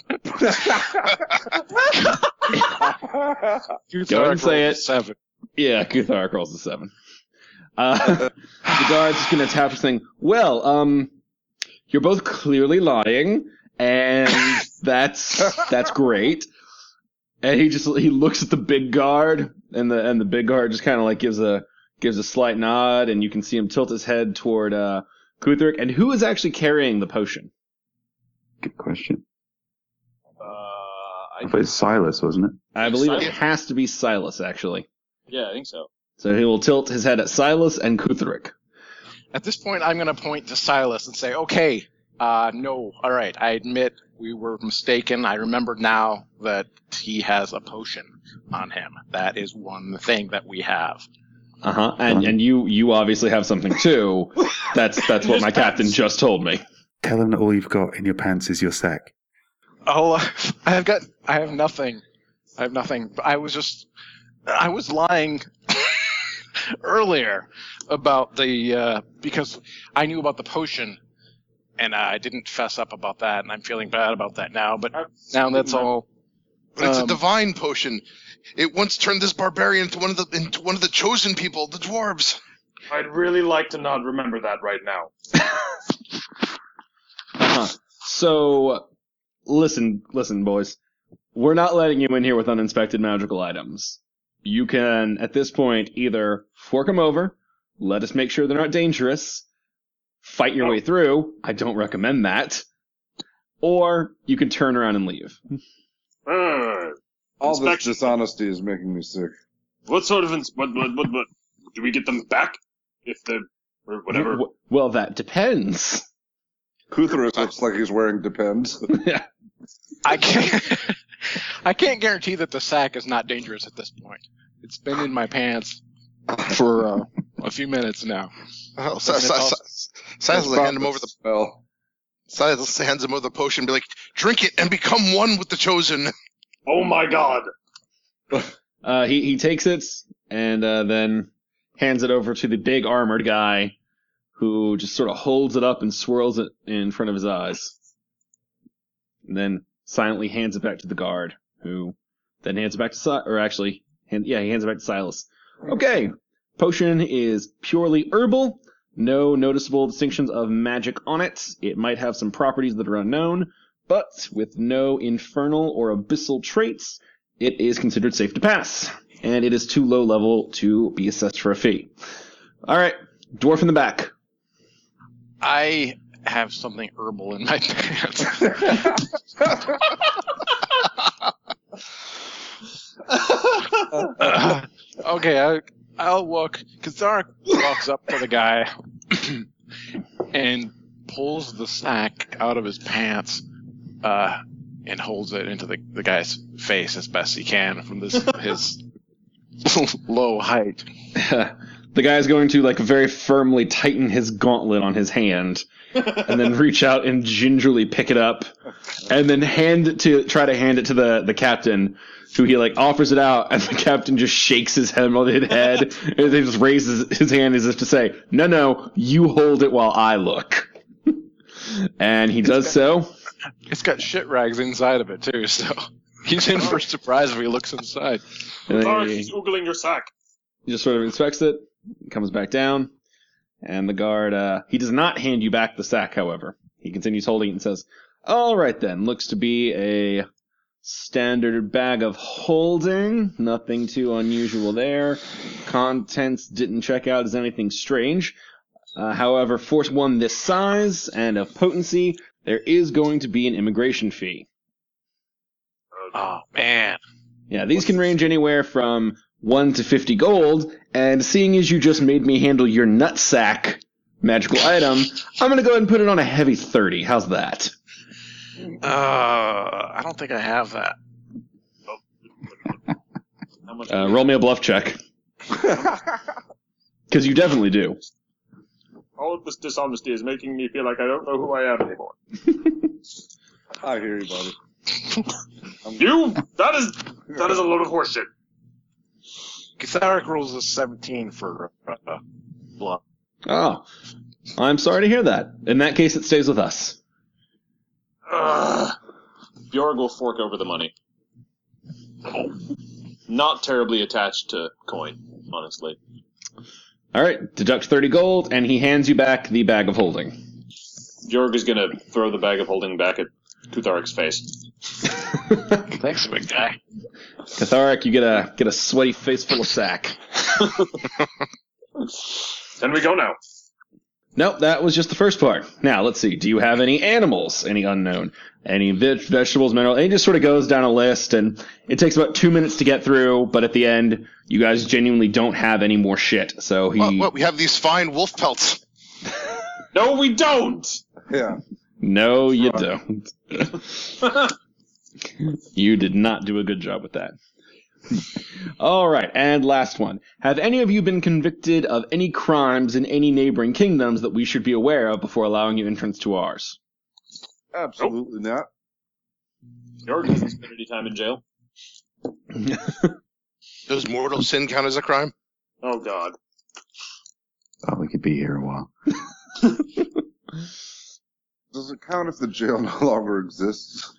Speaker 7: Go ahead and say it.
Speaker 5: 7.
Speaker 7: Yeah, Guthark rolls a 7. The guard's just going to tap his thing. Well, you're both clearly lying, and that's great. And he looks at the big guard, and the big guard just kind of like gives a slight nod, and you can see him tilt his head toward Guthric. And who is actually carrying the potion?
Speaker 6: Good question.
Speaker 2: I
Speaker 6: I thought it was Silas, wasn't it?
Speaker 7: I believe it
Speaker 2: Silas?
Speaker 7: has to be Silas, actually.
Speaker 2: Yeah, I think so.
Speaker 7: So he will tilt his head at Silas and Guthric.
Speaker 5: At this point, I'm going to point to Silas and say, okay, no, all right, I admit we were mistaken. I remember now that he has a potion on him. That is one thing that we have.
Speaker 7: Uh-huh. And you obviously have something too. That's what my captain just told me.
Speaker 6: Tell him that all you've got in your pants is your sack.
Speaker 5: Oh, I have nothing. I have nothing. I was lying earlier about because I knew about the potion, and I didn't fess up about that, and I'm feeling bad about that now, but now that's all.
Speaker 3: But it's a divine potion. It once turned this barbarian into one of the chosen people, the dwarves.
Speaker 8: I'd really like to not remember that right now.
Speaker 7: Uh-huh. So, listen, boys. We're not letting you in here with uninspected magical items. You can, at this point, either fork them over, let us make sure they're not dangerous, fight your way through. I don't recommend that. Or you can turn around and leave.
Speaker 4: All this
Speaker 8: Inspection.
Speaker 4: dishonesty is making me sick.
Speaker 8: What sort of what do we get them back if they're or whatever?
Speaker 7: Well, that depends.
Speaker 4: Kuthras looks like he's wearing Depends.
Speaker 5: I can't guarantee that the sack is not dangerous at this point. It's been in my pants for a few minutes now.
Speaker 3: Oh,
Speaker 5: And it's also-
Speaker 3: Silas will hand him over the
Speaker 4: spell.
Speaker 3: Silas hands him over the potion and be like, drink it and become one with the chosen.
Speaker 8: Oh my God!
Speaker 7: He takes it and then hands it over to the big armored guy, who just sort of holds it up and swirls it in front of his eyes. And then silently hands it back to the guard, who then hands it back to he hands it back to Silas. Okay, potion is purely herbal, no noticeable distinctions of magic on it. It might have some properties that are unknown, but with no infernal or abyssal traits, it is considered safe to pass, and it is too low level to be assessed for a fee. Alright, dwarf in the back.
Speaker 5: I have something herbal in my pants. Okay, I'll walk. Kazark walks up to the guy and pulls the sack out of his pants and holds it into the guy's face as best he can from his low height.
Speaker 7: The guy's going to very firmly tighten his gauntlet on his hand, and then reach out and gingerly pick it up, and then try to hand it to the captain, who he offers it out, and the captain just shakes his helmeted head, and he just raises his hand as if to say, "No, you hold it while I look." And he does so.
Speaker 5: It's got shit rags inside of it too, so he's in for a surprise if he looks inside.
Speaker 7: And
Speaker 8: Dark,
Speaker 7: he
Speaker 8: he's oogling your sack.
Speaker 7: just sort of inspects it, comes back down, and the guard, he does not hand you back the sack, however. He continues holding it and says, "All right then, looks to be a standard bag of holding. Nothing too unusual there. Contents didn't check out as anything strange. However, for one this size and of potency, there is going to be an immigration fee."
Speaker 5: Oh man.
Speaker 7: Yeah, these can range anywhere from 1 to 50 gold, and seeing as you just made me handle your nutsack magical item, I'm going to go ahead and put it on a heavy 30. How's that?
Speaker 5: I don't think I have that.
Speaker 2: How much?
Speaker 7: Roll me a bluff check. Because you definitely do.
Speaker 8: All of this dishonesty is making me feel like I don't know who I am anymore.
Speaker 4: I hear you, buddy.
Speaker 8: That is a load of horseshit.
Speaker 5: Catharic rolls a 17 for bluff.
Speaker 7: Oh, I'm sorry to hear that. In that case, it stays with us.
Speaker 2: Bjorg will fork over the money. Not terribly attached to coin, honestly.
Speaker 7: All right, deduct 30 gold, and he hands you back the bag of holding.
Speaker 2: Bjorg is going to throw the bag of holding back at Kutharik's face.
Speaker 5: Thanks, big guy.
Speaker 7: Catharik, you get a sweaty face full of sack.
Speaker 8: Can we go now?
Speaker 7: Nope, that was just the first part. Now, let's see. Do you have any animals? Any unknown? Any vegetables, minerals? And he just sort of goes down a list, and it takes about 2 minutes to get through, but at the end, you guys genuinely don't have any more shit. So he...
Speaker 3: What? We have these fine wolf pelts.
Speaker 2: No, we don't!
Speaker 4: Yeah.
Speaker 7: No, you don't. You did not do a good job with that. All right, and last one. Have any of you been convicted of any crimes in any neighboring kingdoms that we should be aware of before allowing you entrance to ours?
Speaker 4: Absolutely not.
Speaker 2: Bjorg doesn't spend any time in jail.
Speaker 3: Does mortal sin count as a crime?
Speaker 8: Oh, God.
Speaker 6: Oh, we could be here a while.
Speaker 4: Does it count if the jail no longer exists?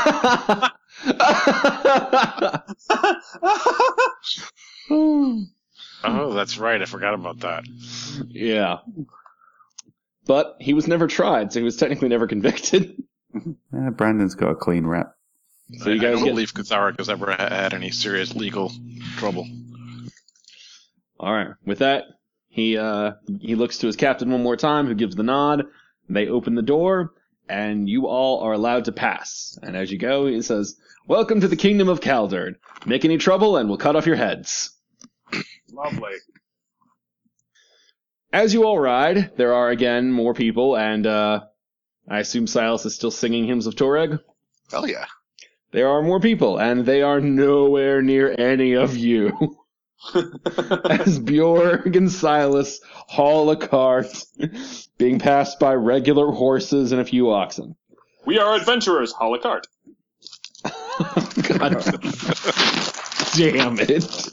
Speaker 5: Oh, that's right. I forgot about that.
Speaker 7: Yeah. But he was never tried, so he was technically never convicted.
Speaker 6: Brandon's got a clean rap.
Speaker 7: So you guys
Speaker 5: I don't
Speaker 7: get...
Speaker 5: believe Catharic has ever had any serious legal trouble.
Speaker 7: All right. With that, he looks to his captain one more time, who gives the nod. They open the door, and you all are allowed to pass. And as you go, he says, "Welcome to the kingdom of Kaldern. Make any trouble, and we'll cut off your heads."
Speaker 8: Lovely.
Speaker 7: As you all ride, there are again more people, and I assume Silas is still singing hymns of Toreg.
Speaker 3: Hell yeah.
Speaker 7: There are more people, and they are nowhere near any of you. As Bjorg and Silas haul a cart, being passed by regular horses and a few oxen.
Speaker 8: We are adventurers, haul a cart.
Speaker 7: God damn it.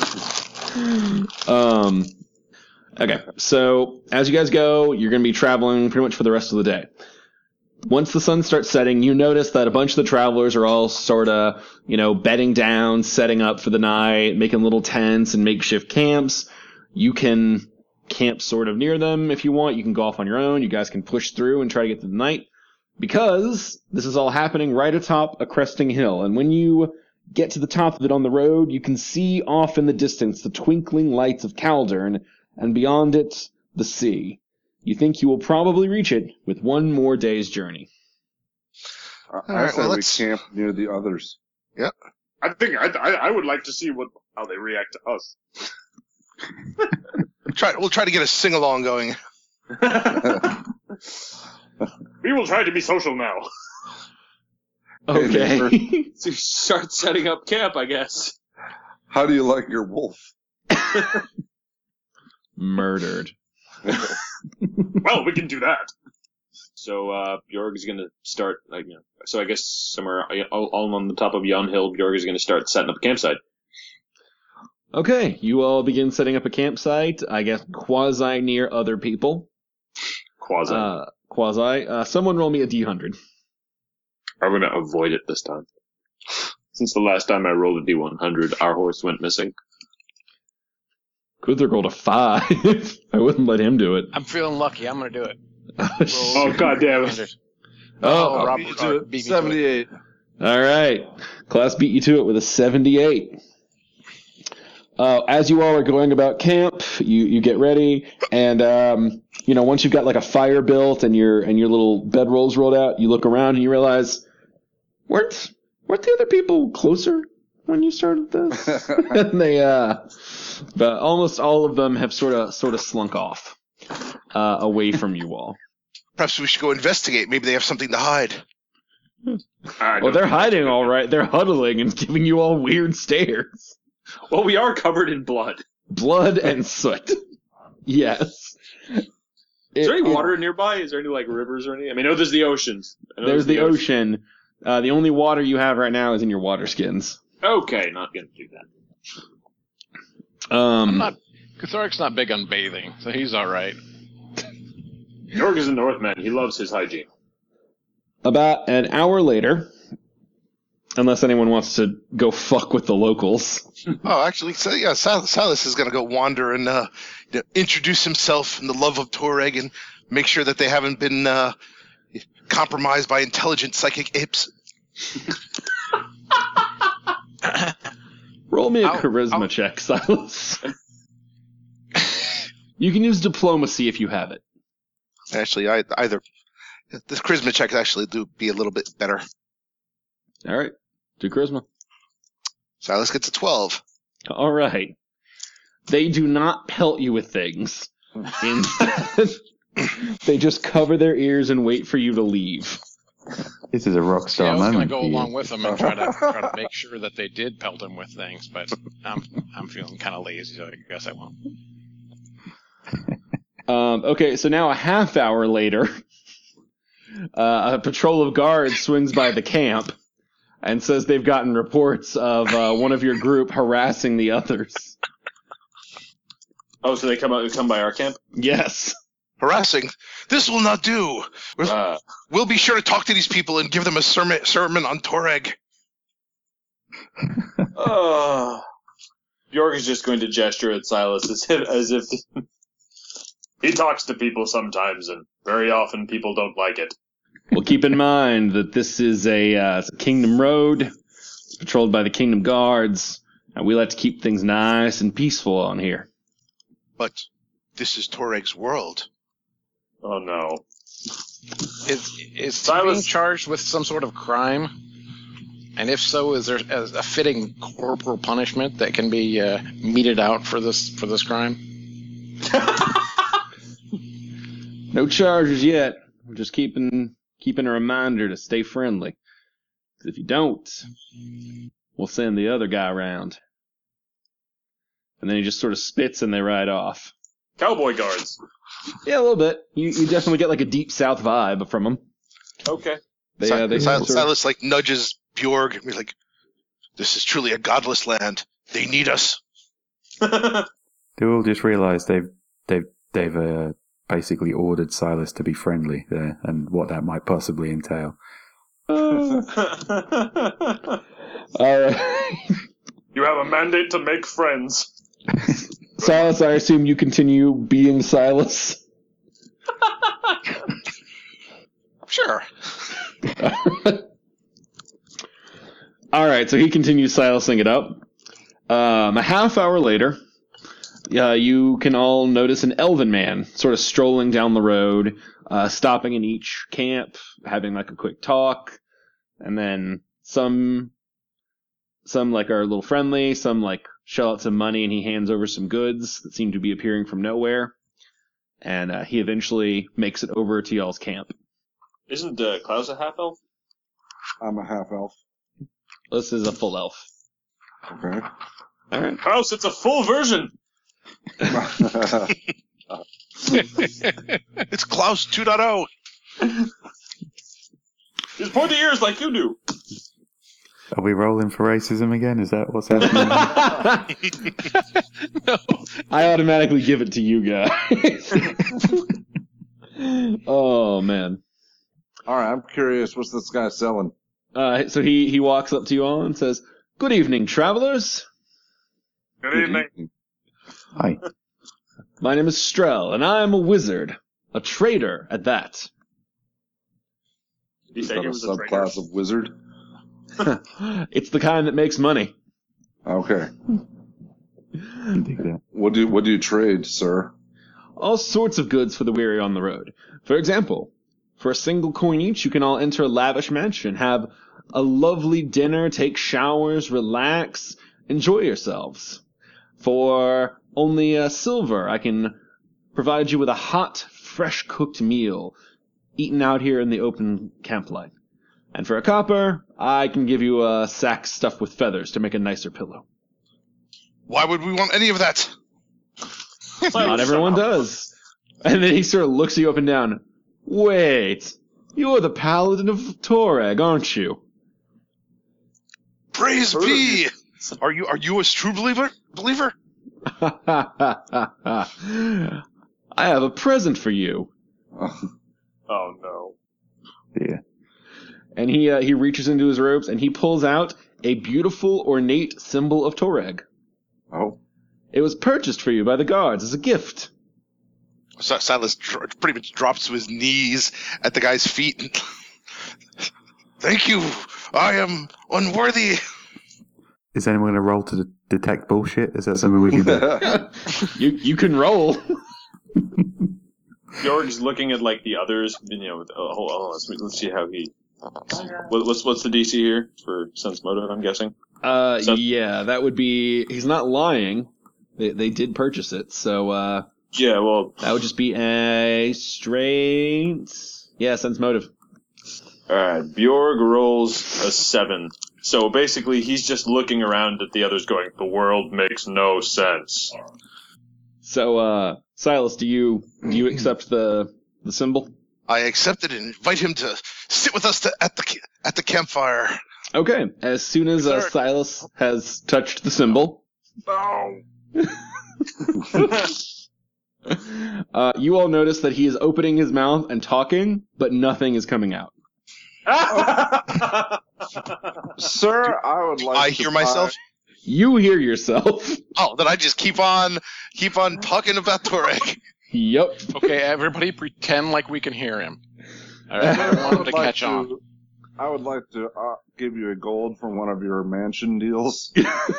Speaker 7: Okay, so as you guys go, you're going to be traveling pretty much for the rest of the day. Once the sun starts setting, you notice that a bunch of the travelers are all sort of, bedding down, setting up for the night, making little tents and makeshift camps. You can camp sort of near them if you want. You can go off on your own. You guys can push through and try to get through the night. Because this is all happening right atop a cresting hill. And when you get to the top of it on the road, you can see off in the distance the twinkling lights of Kaldern, and beyond it, the sea. You think you will probably reach it with one more day's journey.
Speaker 4: I say we camp near the others.
Speaker 3: Yep.
Speaker 8: I think I would like to see how they react to us.
Speaker 3: We'll try to get a sing-along going.
Speaker 8: We will try to be social now.
Speaker 7: Okay.
Speaker 2: So start setting up camp, I guess.
Speaker 4: How do you like your wolf?
Speaker 7: Murdered.
Speaker 8: Well, we can do that.
Speaker 2: So Bjorg is going to start, so I guess somewhere all on the top of Yon Hill, Bjorg is going to start setting up a campsite.
Speaker 7: Okay, you all begin setting up a campsite, I guess quasi near other people.
Speaker 2: Quasi.
Speaker 7: Someone roll me a D100.
Speaker 2: I'm going to avoid it this time. Since the last time I rolled a D100, our horse went missing.
Speaker 7: Kuthar rolled a 5. I wouldn't let him do it.
Speaker 5: I'm feeling lucky. I'm going to do it.
Speaker 8: Oh, God damn it.
Speaker 7: Oh,
Speaker 5: Robert
Speaker 4: beat you to
Speaker 5: beat me to it.
Speaker 4: 78.
Speaker 7: all right. Class beat you to it with a 78. As you all are going about camp, you get ready, and once you've got like a fire built and your little bedrolls rolled out, you look around and you realize weren't the other people closer when you started this? And they, but almost all of them have sort of slunk off away from you all.
Speaker 3: Perhaps we should go investigate. Maybe they have something to hide.
Speaker 7: Well, they're hiding all right. They're huddling and giving you all weird stares.
Speaker 2: Well, we are covered in blood.
Speaker 7: Blood and soot. Yes.
Speaker 2: Is there any water nearby? Is there any like rivers or anything? I mean, I know there's the oceans.
Speaker 7: There's the ocean. The only water you have right now is in your water skins.
Speaker 2: Okay, not gonna do
Speaker 5: I'm
Speaker 2: that.
Speaker 5: Catharic's not big on bathing, so he's all right.
Speaker 2: Bjorg is a Northman. He loves his hygiene.
Speaker 7: About an hour later, unless anyone wants to go fuck with the locals.
Speaker 3: Oh, actually, so yeah, Silas is going to go wander and introduce himself and the love of Toreg and make sure that they haven't been compromised by intelligent psychic apes.
Speaker 7: Roll me a charisma check, Silas. You can use diplomacy if you have it.
Speaker 3: Actually, either the charisma check actually do be a little bit better.
Speaker 7: All right, do charisma.
Speaker 3: Silas gets a 12.
Speaker 7: All right. They do not pelt you with things. Instead, they just cover their ears and wait for you to leave.
Speaker 6: This is a rock star
Speaker 5: I was going to
Speaker 6: moment.
Speaker 5: go
Speaker 6: for you.
Speaker 5: along with them and try to make sure that they did pelt him with things, but I'm feeling kind of lazy, so I guess I won't.
Speaker 7: Okay, so now a half hour later, a patrol of guards swings by the camp and says they've gotten reports of one of your group harassing the others.
Speaker 2: Oh, so they come by our camp?
Speaker 7: Yes.
Speaker 3: Harassing. This will not do. We'll be sure to talk to these people and give them a sermon on Toreg.
Speaker 2: Bjorg is just going to gesture at Silas as if he talks to people sometimes, and very often people don't like it.
Speaker 7: Well, keep in mind that this is a Kingdom Road. It's patrolled by the Kingdom Guards, and we like to keep things nice and peaceful on here.
Speaker 3: But this is Toreg's world.
Speaker 2: Oh no.
Speaker 5: Is
Speaker 2: Silas
Speaker 5: being charged with some sort of crime? And if so, is there a fitting corporal punishment that can be meted out for this crime?
Speaker 7: No charges yet. We're just keeping a reminder to stay friendly. 'Cause if you don't, we'll send the other guy around. And then he just sort of spits and they ride off.
Speaker 2: Cowboy guards.
Speaker 7: Yeah, a little bit. You definitely get like a deep south vibe from them.
Speaker 2: Okay.
Speaker 3: Silas like nudges Bjorg and be like, "This is truly a godless land. They need us."
Speaker 6: They all just realise they've basically ordered Silas to be friendly there, and what that might possibly entail.
Speaker 7: All right.
Speaker 8: You have a mandate to make friends.
Speaker 7: Silas, I assume you continue being Silas.
Speaker 3: Sure.
Speaker 7: All right, so he continues silencing it up. A half hour later, you can all notice an elven man sort of strolling down the road, stopping in each camp, having like a quick talk, and then some like are a little friendly, some like shell out some money, and he hands over some goods that seem to be appearing from nowhere, and he eventually makes it over to y'all's camp.
Speaker 2: Isn't Klaus a half elf?
Speaker 4: I'm a half elf.
Speaker 7: This is a full elf.
Speaker 4: Okay.
Speaker 7: All right.
Speaker 2: Klaus, it's a full version.
Speaker 3: It's Klaus 2.0.
Speaker 2: He's pointy ears like you do.
Speaker 6: Are we rolling for racism again? Is that what's happening?
Speaker 5: No.
Speaker 7: I automatically give it to you guys. Oh, man.
Speaker 4: All right, I'm curious. What's this guy selling?
Speaker 7: So he walks up to you all and says, "Good evening, travelers.
Speaker 8: Good evening.
Speaker 6: Hi.
Speaker 7: My name is Strel, and I am a wizard. A trader at that."
Speaker 2: Did he
Speaker 4: Is
Speaker 2: say
Speaker 4: that
Speaker 2: he
Speaker 4: a
Speaker 2: was a trader?
Speaker 4: subclass of wizard?
Speaker 7: It's the kind that makes money.
Speaker 4: Okay.
Speaker 6: Can dig that.
Speaker 4: What do you trade, sir?
Speaker 7: All sorts of goods for the weary on the road. For example, for a single coin each, you can all enter a lavish mansion, have a lovely dinner, take showers, relax, enjoy yourselves. For only a silver, I can provide you with a hot, fresh-cooked meal, eaten out here in the open camplight. And for a copper, I can give you a sack stuffed with feathers to make a nicer pillow.
Speaker 3: Why would we want any of that?
Speaker 7: Not everyone does. And then he sort of looks you up and down. Wait, you're the Paladin of Toreg, aren't you?
Speaker 3: Praise be! Are you a true believer?
Speaker 7: I have a present for you.
Speaker 8: Oh no.
Speaker 6: Yeah.
Speaker 7: And he reaches into his robes and he pulls out a beautiful, ornate symbol of Toreg.
Speaker 4: Oh.
Speaker 7: It was purchased for you by the guards as a gift.
Speaker 3: Silas pretty much drops to his knees at the guy's feet. Thank you. I am unworthy.
Speaker 6: Is anyone going to roll to detect bullshit? Is that something we can do?
Speaker 7: You can roll.
Speaker 2: Bjorg's looking at like the others. Hold on, let's see how he. What's the DC here for sense motive? I'm guessing.
Speaker 7: Yeah, that would be. He's not lying. They did purchase it, so.
Speaker 2: Yeah, well,
Speaker 7: that would just be a straight. Yeah, sense motive.
Speaker 2: All right, Bjorg rolls a 7. So basically, he's just looking around at the others, going, "The world makes no sense."
Speaker 7: So, Silas, do you accept the symbol?
Speaker 3: I accept it and invite him to sit with us at the campfire.
Speaker 7: Okay. As soon as Silas has touched the symbol, you all notice that he is opening his mouth and talking, but nothing is coming out.
Speaker 4: Sir, I would like
Speaker 3: I
Speaker 4: to
Speaker 3: hear myself?
Speaker 7: You hear yourself.
Speaker 3: Oh, then I just keep on talking about Toreg.
Speaker 7: Yep.
Speaker 5: Okay, everybody pretend like we can hear him. I want him to catch on.
Speaker 4: I would like to give you a gold from one of your mansion deals.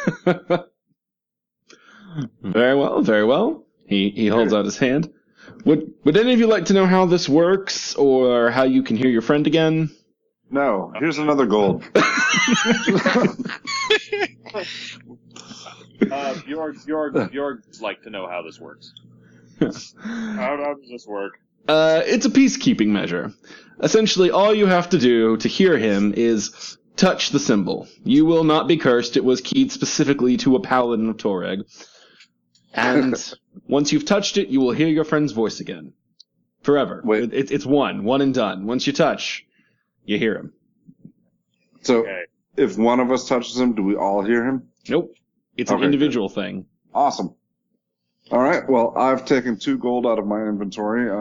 Speaker 7: Very well, very well. He holds out his hand. Would any of you like to know how this works, or how you can hear your friend again?
Speaker 4: No, here's another gold.
Speaker 2: Bjorg's like to know how this works.
Speaker 8: How does this work?
Speaker 7: It's a peacekeeping measure. Essentially, all you have to do to hear him is touch the symbol. You will not be cursed. It was keyed specifically to a Paladin of Toreg. And once you've touched it, you will hear your friend's voice again. Forever.
Speaker 4: Wait.
Speaker 7: It's one and done. Once you touch, you hear him.
Speaker 4: So,
Speaker 8: Okay.
Speaker 4: if one of us touches him, do we all hear him?
Speaker 7: Nope. It's an
Speaker 4: Okay,
Speaker 7: individual thing.
Speaker 4: Awesome. All right. Well, I've taken 2 gold out of my inventory.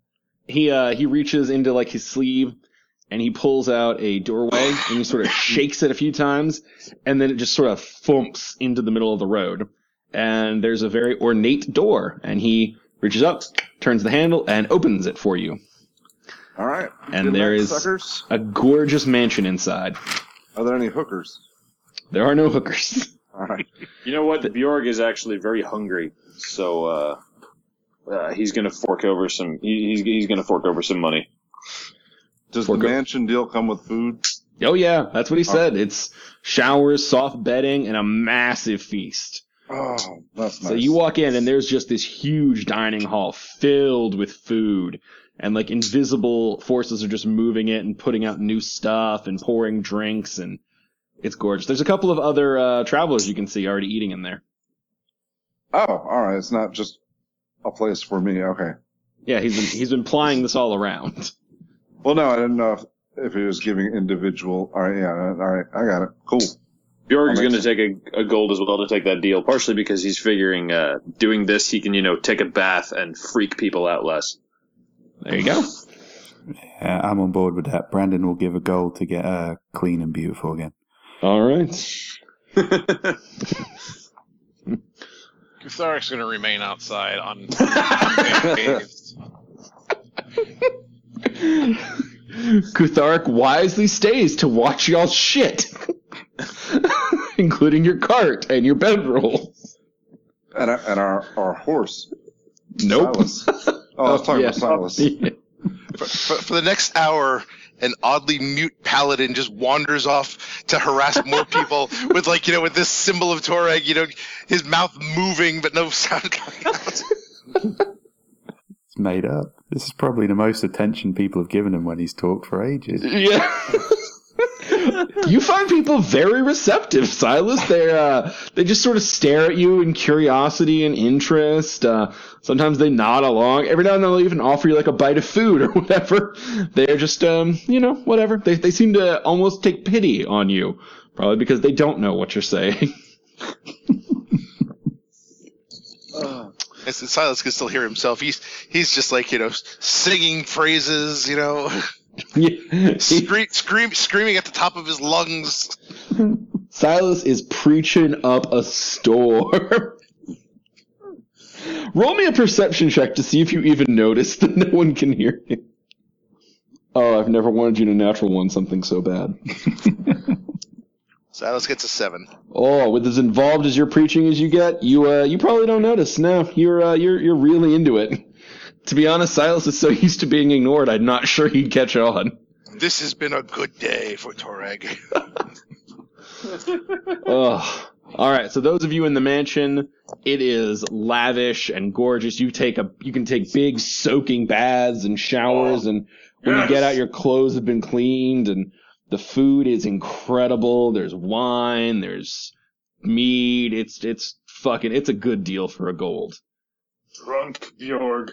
Speaker 7: He reaches into like his sleeve and he pulls out a doorway and he sort of shakes it a few times and then it just sort of thumps into the middle of the road. And there's a very ornate door and he reaches up, turns the handle, and opens it for you.
Speaker 4: All right.
Speaker 7: And
Speaker 4: Good
Speaker 7: there
Speaker 4: luck,
Speaker 7: is
Speaker 4: suckers.
Speaker 7: a gorgeous mansion inside.
Speaker 4: Are there any hookers?
Speaker 7: There are no hookers.
Speaker 4: All right.
Speaker 2: You know what? Bjorg is actually very hungry, so he's gonna fork over some. He's gonna fork over some money.
Speaker 4: Does the mansion deal come with food?
Speaker 7: Oh yeah, that's what he said. It's showers, soft bedding, and a massive feast.
Speaker 4: Oh, that's nice.
Speaker 7: So you walk in and there's just this huge dining hall filled with food. And like invisible forces are just moving it and putting out new stuff and pouring drinks, and it's gorgeous. There's a couple of other travelers you can see already eating in there.
Speaker 4: Oh, all right. It's not just a place for me. Okay.
Speaker 7: Yeah, he's been plying this all around.
Speaker 4: Well, no, I didn't know if he was giving individual. All right, yeah, all right, I got it. Cool.
Speaker 2: Bjorg's going to take a gold as well to take that deal, partially because he's figuring doing this, he can, take a bath and freak people out less.
Speaker 7: There you go.
Speaker 6: Yeah, I'm on board with that. Brandon will give a gold to get clean and beautiful again.
Speaker 7: All right.
Speaker 5: Kutharik's going to remain outside on.
Speaker 7: Kutharik wisely stays to watch y'all shit, including your cart and your bedroll.
Speaker 4: And our horse.
Speaker 7: Nope.
Speaker 4: Silas. Oh, I was talking about Silas.
Speaker 3: For the next hour, an oddly mute paladin just wanders off to harass more people with with this symbol of Toreg, his mouth moving but no sound coming out.
Speaker 6: It's made up. This is probably the most attention people have given him when he's talked for ages.
Speaker 7: Yeah. You find people very receptive, Silas. They just sort of stare at you in curiosity and interest. Sometimes they nod along. Every now and then they'll even offer you like a bite of food or whatever. They're just, whatever. They seem to almost take pity on you, probably because they don't know what you're saying.
Speaker 3: And since Silas can still hear himself, he's just singing praises,
Speaker 7: Yeah.
Speaker 3: screaming at the top of his lungs.
Speaker 7: Silas is preaching up a storm. Roll me a perception check to see if you even notice that no one can hear you. Oh, I've never wanted you to natural one something so bad.
Speaker 3: Silas gets a 7.
Speaker 7: Oh, with as involved as your preaching as you get, you probably don't notice. No, you're really into it. To be honest, Silas is so used to being ignored, I'm not sure he'd catch on.
Speaker 3: This has been a good day for Toreg.
Speaker 7: Oh. All right, so those of you in the mansion, it is lavish and gorgeous. You can take big soaking baths and showers, and when you get out, your clothes have been cleaned, and the food is incredible. There's wine, there's mead. It's a good deal for a gold.
Speaker 8: Drunk Bjorg.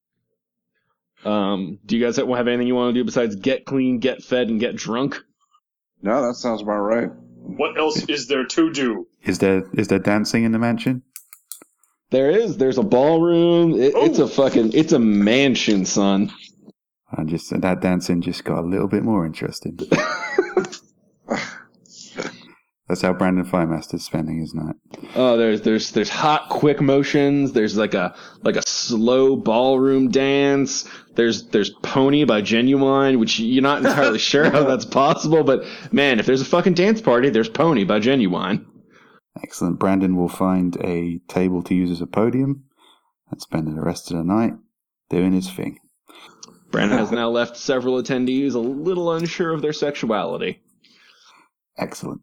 Speaker 7: Do you guys have anything you want to do besides get clean, get fed, and get drunk?
Speaker 4: No, that sounds about right.
Speaker 8: What else is there to do?
Speaker 6: Is there dancing in the mansion?
Speaker 7: There is. There's a ballroom. It's a mansion, son.
Speaker 6: That dancing just got a little bit more interesting. That's how Brandon Firemaster's spending his night.
Speaker 7: Oh, there's hot, quick motions. There's like a slow ballroom dance. There's Pony by Genuine, which you're not entirely sure how that's possible, but man, if there's a fucking dance party, there's Pony by Genuine.
Speaker 6: Excellent. Brandon will find a table to use as a podium and spend the rest of the night doing his thing.
Speaker 7: Brandon has now left several attendees a little unsure of their sexuality.
Speaker 6: Excellent.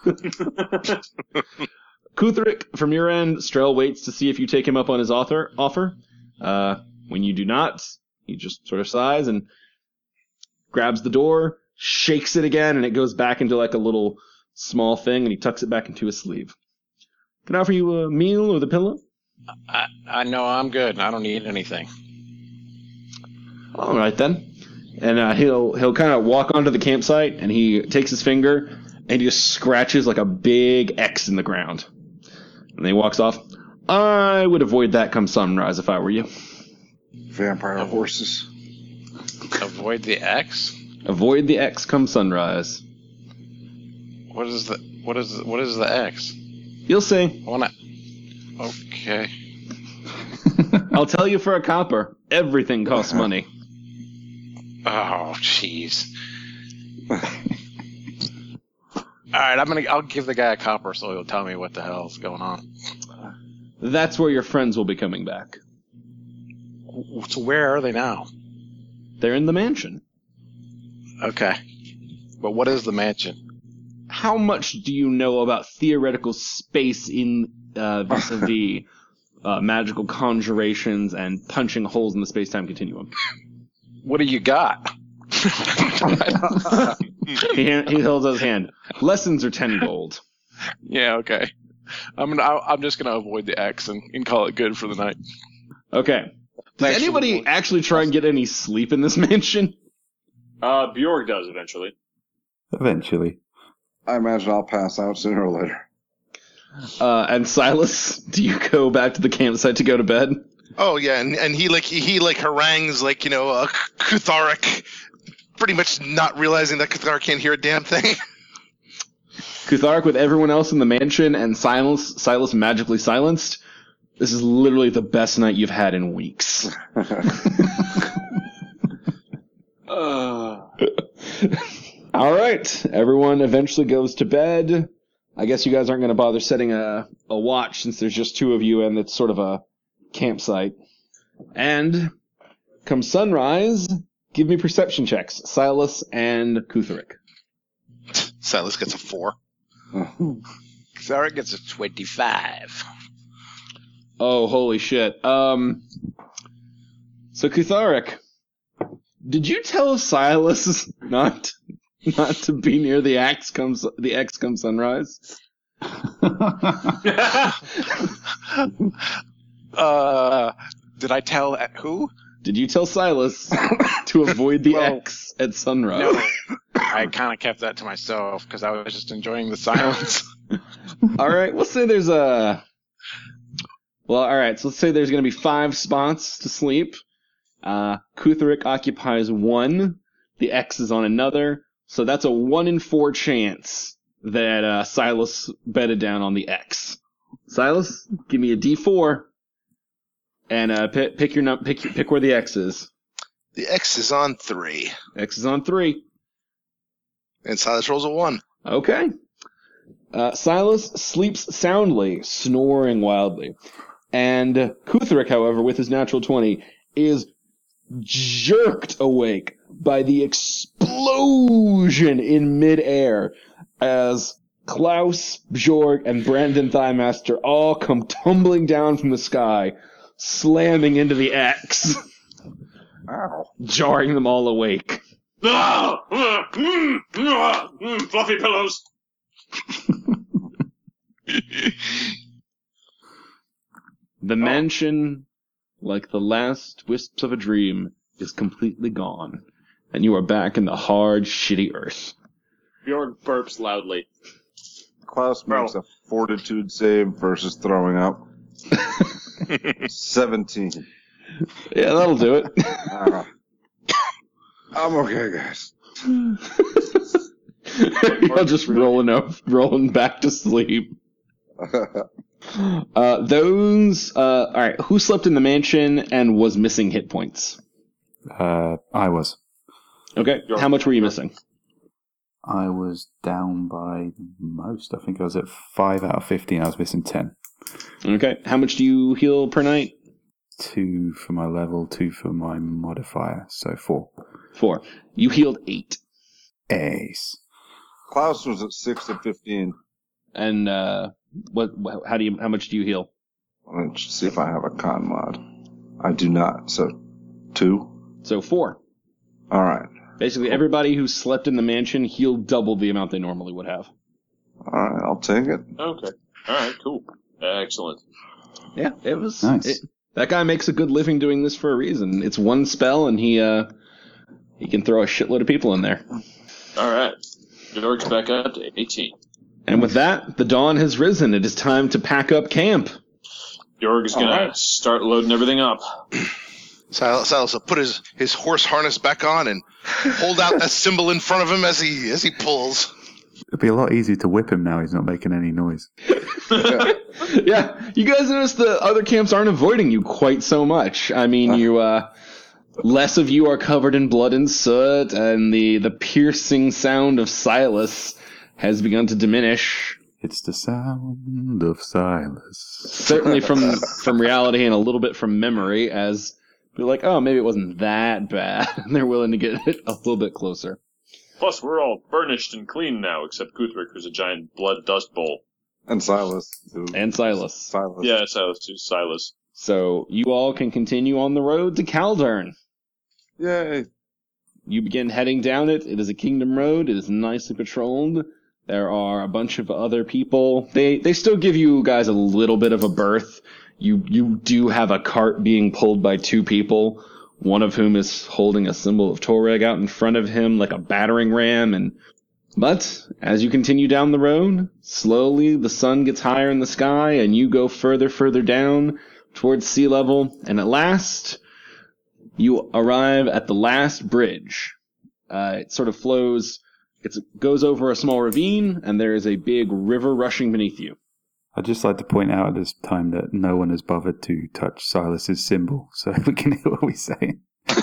Speaker 7: Kutherick, from your end, Strel waits to see if you take him up on his offer. When you do not, he just sort of sighs and grabs the door, shakes it again, and it goes back into like a little small thing, and he tucks it back into his sleeve. Can I offer you a meal or the pillow?
Speaker 5: I know I'm good. I don't need anything.
Speaker 7: All right, then. And he'll kind of walk onto the campsite, and he takes his finger, and he just scratches like a big X in the ground. And then he walks off. I would avoid that come sunrise if I were you.
Speaker 4: Vampire horses.
Speaker 5: Avoid the X?
Speaker 7: Avoid the X come sunrise.
Speaker 5: What is the X?
Speaker 7: You'll see.
Speaker 5: Okay.
Speaker 7: I'll tell you for a copper. Everything costs money.
Speaker 5: Oh, jeez. Alright, I'll give the guy a copper so he'll tell me what the hell's going on.
Speaker 7: That's where your friends will be coming back.
Speaker 5: So where are they now?
Speaker 7: They're in the mansion.
Speaker 5: Okay. But what is the mansion?
Speaker 7: How much do you know about theoretical space in vis-a-vis magical conjurations and punching holes in the space-time continuum?
Speaker 5: What do you got?
Speaker 7: He holds out his hand. Lessons are 10 gold.
Speaker 5: Yeah, okay. I'm just gonna avoid the X and call it good for the night.
Speaker 7: Okay. Does anybody actually try and get any sleep in this mansion?
Speaker 8: Bjorg does eventually.
Speaker 6: Eventually.
Speaker 4: I imagine I'll pass out sooner or later.
Speaker 7: And Silas, do you go back to the campsite to go to bed?
Speaker 3: Oh yeah, and he harangues Kutharic, pretty much not realizing that Kutharic can't hear a damn thing.
Speaker 7: Kutharic with everyone else in the mansion and Silas magically silenced. This is literally the best night you've had in weeks. All right, everyone eventually goes to bed. I guess you guys aren't going to bother setting a watch since there's just two of you and it's sort of a campsite. And come sunrise, give me perception checks. Silas and Kutheric.
Speaker 3: Silas gets a 4.
Speaker 9: Kutharic gets a 25.
Speaker 7: Oh, holy shit. So Kutharic, did you tell Silas not to be near the X come sunrise?
Speaker 9: Did I tell who?
Speaker 7: Did you tell Silas to avoid the X at sunrise?
Speaker 9: No, I kind of kept that to myself because I was just enjoying the silence.
Speaker 7: All right, we'll say there's a... Well, all right, so let's say there's going to be 5 spots to sleep. Kutheric occupies 1. The X is on another. So that's a 1 in 4 chance that Silas bedded down on the X. Silas, give me a D4 and pick where the X is.
Speaker 3: The X is on 3.
Speaker 7: X is on 3.
Speaker 3: And Silas rolls a 1.
Speaker 7: Okay. Silas sleeps soundly, snoring wildly. And Kutheric, however, with his natural 20, is jerked awake by the explosion in midair as Klaus, Bjorg, and Brandon Thighmaster all come tumbling down from the sky, slamming into the X, jarring them all awake.
Speaker 8: Fluffy pillows.
Speaker 7: The mansion, like the last wisps of a dream, is completely gone, and you are back in the hard, shitty earth.
Speaker 2: Bjorg burps loudly.
Speaker 4: Klaus makes a fortitude save versus throwing up. 17.
Speaker 7: Yeah, that'll do it.
Speaker 4: I'm okay, guys.
Speaker 7: You're just rolling back to sleep. All right, who slept in the mansion and was missing hit points?
Speaker 6: I was.
Speaker 7: Okay, how much were you missing?
Speaker 6: I was down by most. I think I was at 5 out of 15. I was missing 10.
Speaker 7: Okay, how much do you heal per night?
Speaker 6: 2 for my level, 2 for my modifier, so 4.
Speaker 7: 4. You healed 8.
Speaker 6: Ace.
Speaker 4: Klaus was at 6 of 15.
Speaker 7: And how much do you heal?
Speaker 4: Let's see if I have a con mod. I do not. So 2.
Speaker 7: So 4.
Speaker 4: All right.
Speaker 7: Basically, everybody who slept in the mansion healed double the amount they normally would have.
Speaker 4: All right, I'll take it.
Speaker 2: Okay. All right, cool. Excellent.
Speaker 7: Yeah, it was
Speaker 6: nice.
Speaker 7: That guy makes a good living doing this for a reason. It's one spell, and he can throw a shitload of people in there.
Speaker 2: All right. George's back up to 18.
Speaker 7: And with that, the dawn has risen. It is time to pack up camp.
Speaker 2: Bjorg is going to start loading everything up.
Speaker 3: Silas will put his horse harness back on and hold out that symbol in front of him as he pulls.
Speaker 6: It'd be a lot easier to whip him now. He's not making any noise.
Speaker 7: Yeah, you guys notice the other camps aren't avoiding you quite so much. I mean, less of you are covered in blood and soot, and the piercing sound of Silas has begun to diminish.
Speaker 6: It's the sound of Silas.
Speaker 7: Certainly from reality and a little bit from memory, as they're like, oh, maybe it wasn't that bad. And they're willing to get it a little bit closer.
Speaker 2: Plus, we're all burnished and clean now, except Kutheric, who's a giant blood dust bowl.
Speaker 4: And Silas.
Speaker 7: And Silas.
Speaker 2: Yeah, Silas.
Speaker 7: So you all can continue on the road to Caldern.
Speaker 4: Yay.
Speaker 7: You begin heading down it. It is a kingdom road. It is nicely patrolled. There are a bunch of other people. They still give you guys a little bit of a berth. You do have a cart being pulled by 2 people, one of whom is holding a symbol of Toreg out in front of him like a battering ram. But as you continue down the road, slowly the sun gets higher in the sky and you go further down towards sea level. And at last, you arrive at the last bridge. It sort of flows, it goes over a small ravine, and there is a big river rushing beneath you.
Speaker 6: I'd just like to point out at this time that no one has bothered to touch Silas's symbol, so we can hear what we say.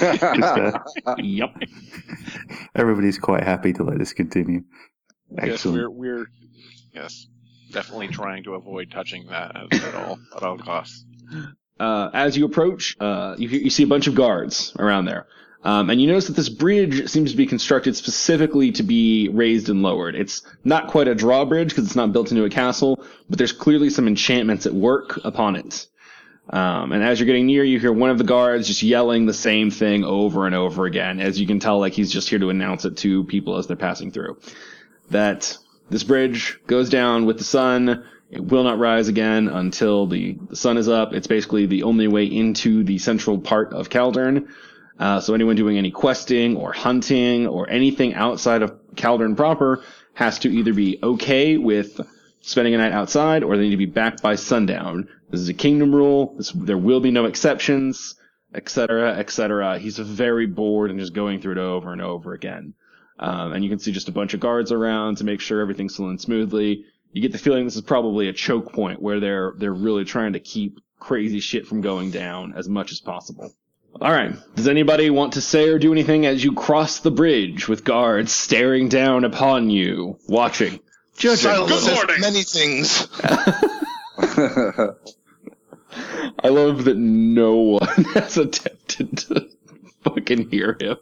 Speaker 7: Yep.
Speaker 6: Everybody's quite happy to let this continue. Excellent.
Speaker 9: Yes, we're definitely trying to avoid touching that at all costs.
Speaker 7: As you approach, you see a bunch of guards around there. And you notice that this bridge seems to be constructed specifically to be raised and lowered. It's not quite a drawbridge because it's not built into a castle, but there's clearly some enchantments at work upon it. And as you're getting near, you hear one of the guards just yelling the same thing over and over again. As you can tell, like he's just here to announce it to people as they're passing through. That this bridge goes down with the sun. It will not rise again until the sun is up. It's basically the only way into the central part of Caldern. So anyone doing any questing or hunting or anything outside of Caldern proper has to either be okay with spending a night outside or they need to be back by sundown. This is a kingdom rule. There will be no exceptions, etc., etc. He's very bored and just going through it over and over again. And you can see just a bunch of guards around to make sure everything's flowing smoothly. You get the feeling this is probably a choke point where they're really trying to keep crazy shit from going down as much as possible. All right. Does anybody want to say or do anything as you cross the bridge with guards staring down upon you, watching, judging?
Speaker 3: Silas says many things.
Speaker 7: I love that no one has attempted to fucking hear him.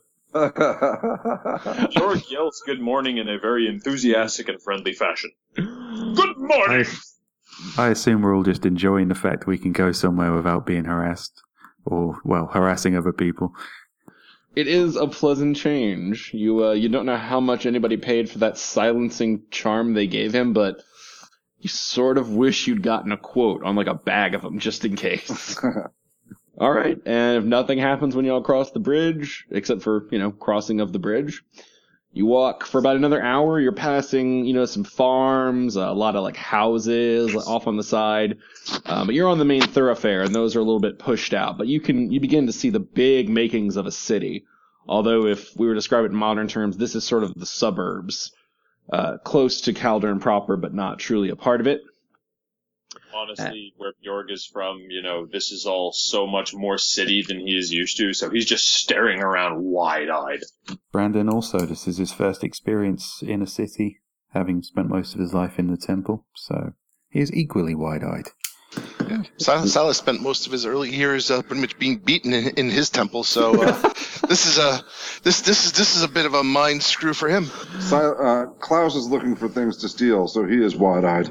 Speaker 2: Bjorg yells good morning in a very enthusiastic and friendly fashion. Good morning!
Speaker 6: I assume we're all just enjoying the fact we can go somewhere without being harassed. Or, well, harassing other people.
Speaker 7: It is a pleasant change. You don't know how much anybody paid for that silencing charm they gave him, but you sort of wish you'd gotten a quote on like a bag of them just in case. All right, and if nothing happens when you all cross the bridge, except for, crossing of the bridge, you walk for about another hour. You're passing, some farms, a lot of like houses off on the side. But you're on the main thoroughfare, and those are a little bit pushed out. But you begin to see the big makings of a city. Although, if we were to describe it in modern terms, this is sort of the suburbs, close to Caldern proper, but not truly a part of it.
Speaker 2: Honestly, where Bjorg is from, this is all so much more city than he is used to, so he's just staring around wide-eyed.
Speaker 6: Brandon also, this is his first experience in a city, having spent most of his life in the temple, so he is equally wide-eyed.
Speaker 3: Yeah. Silas spent most of his early years pretty much being beaten in his temple, so this is a bit of a mind screw for him.
Speaker 4: Klaus is looking for things to steal, so he is wide-eyed.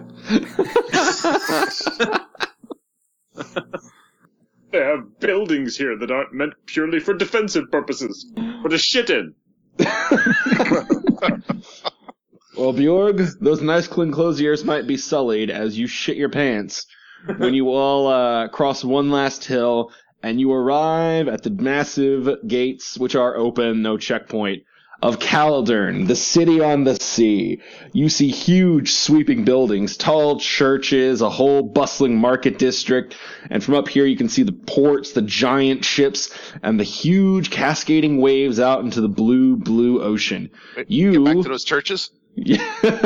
Speaker 8: They have buildings here that aren't meant purely for defensive purposes, or to shit in.
Speaker 7: Well, Bjorg, those nice clean clothes of yours might be sullied as you shit your pants when you all cross one last hill and you arrive at the massive gates, which are open, no checkpoint, of Caldern, the city on the sea. You see huge sweeping buildings, tall churches, a whole bustling market district, and from up here you can see the ports, the giant ships, and the huge cascading waves out into the blue, blue ocean.
Speaker 3: Get back to those churches?
Speaker 7: Yeah.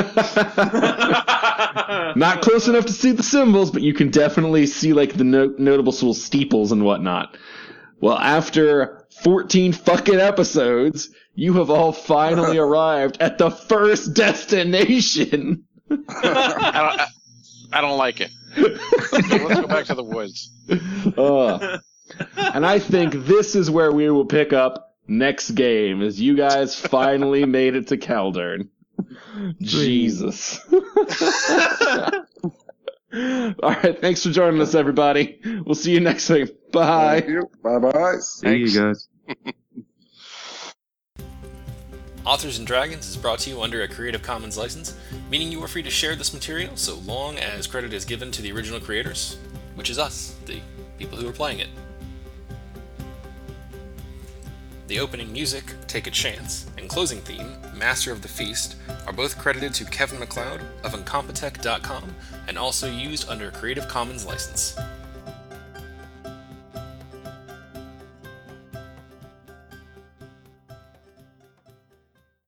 Speaker 7: Not close enough to see the symbols, but you can definitely see like the notable steeples and whatnot. Well, after 14 fucking episodes, you have all finally arrived at the first destination.
Speaker 9: I don't like it. Let's go back to the woods.
Speaker 7: And I think this is where we will pick up next game, as you guys finally made it to Caldern. Jesus. Alright, thanks for joining us, everybody. We'll see you next week. Bye.
Speaker 4: Thank you. Bye-bye.
Speaker 6: See you guys.
Speaker 1: Authors and Dragons is brought to you under a Creative Commons license, meaning you are free to share this material so long as credit is given to the original creators, which is us, the people who are playing it. The opening music, Take a Chance, and closing theme, Master of the Feast, are both credited to Kevin MacLeod of Incompetech.com and also used under a Creative Commons license.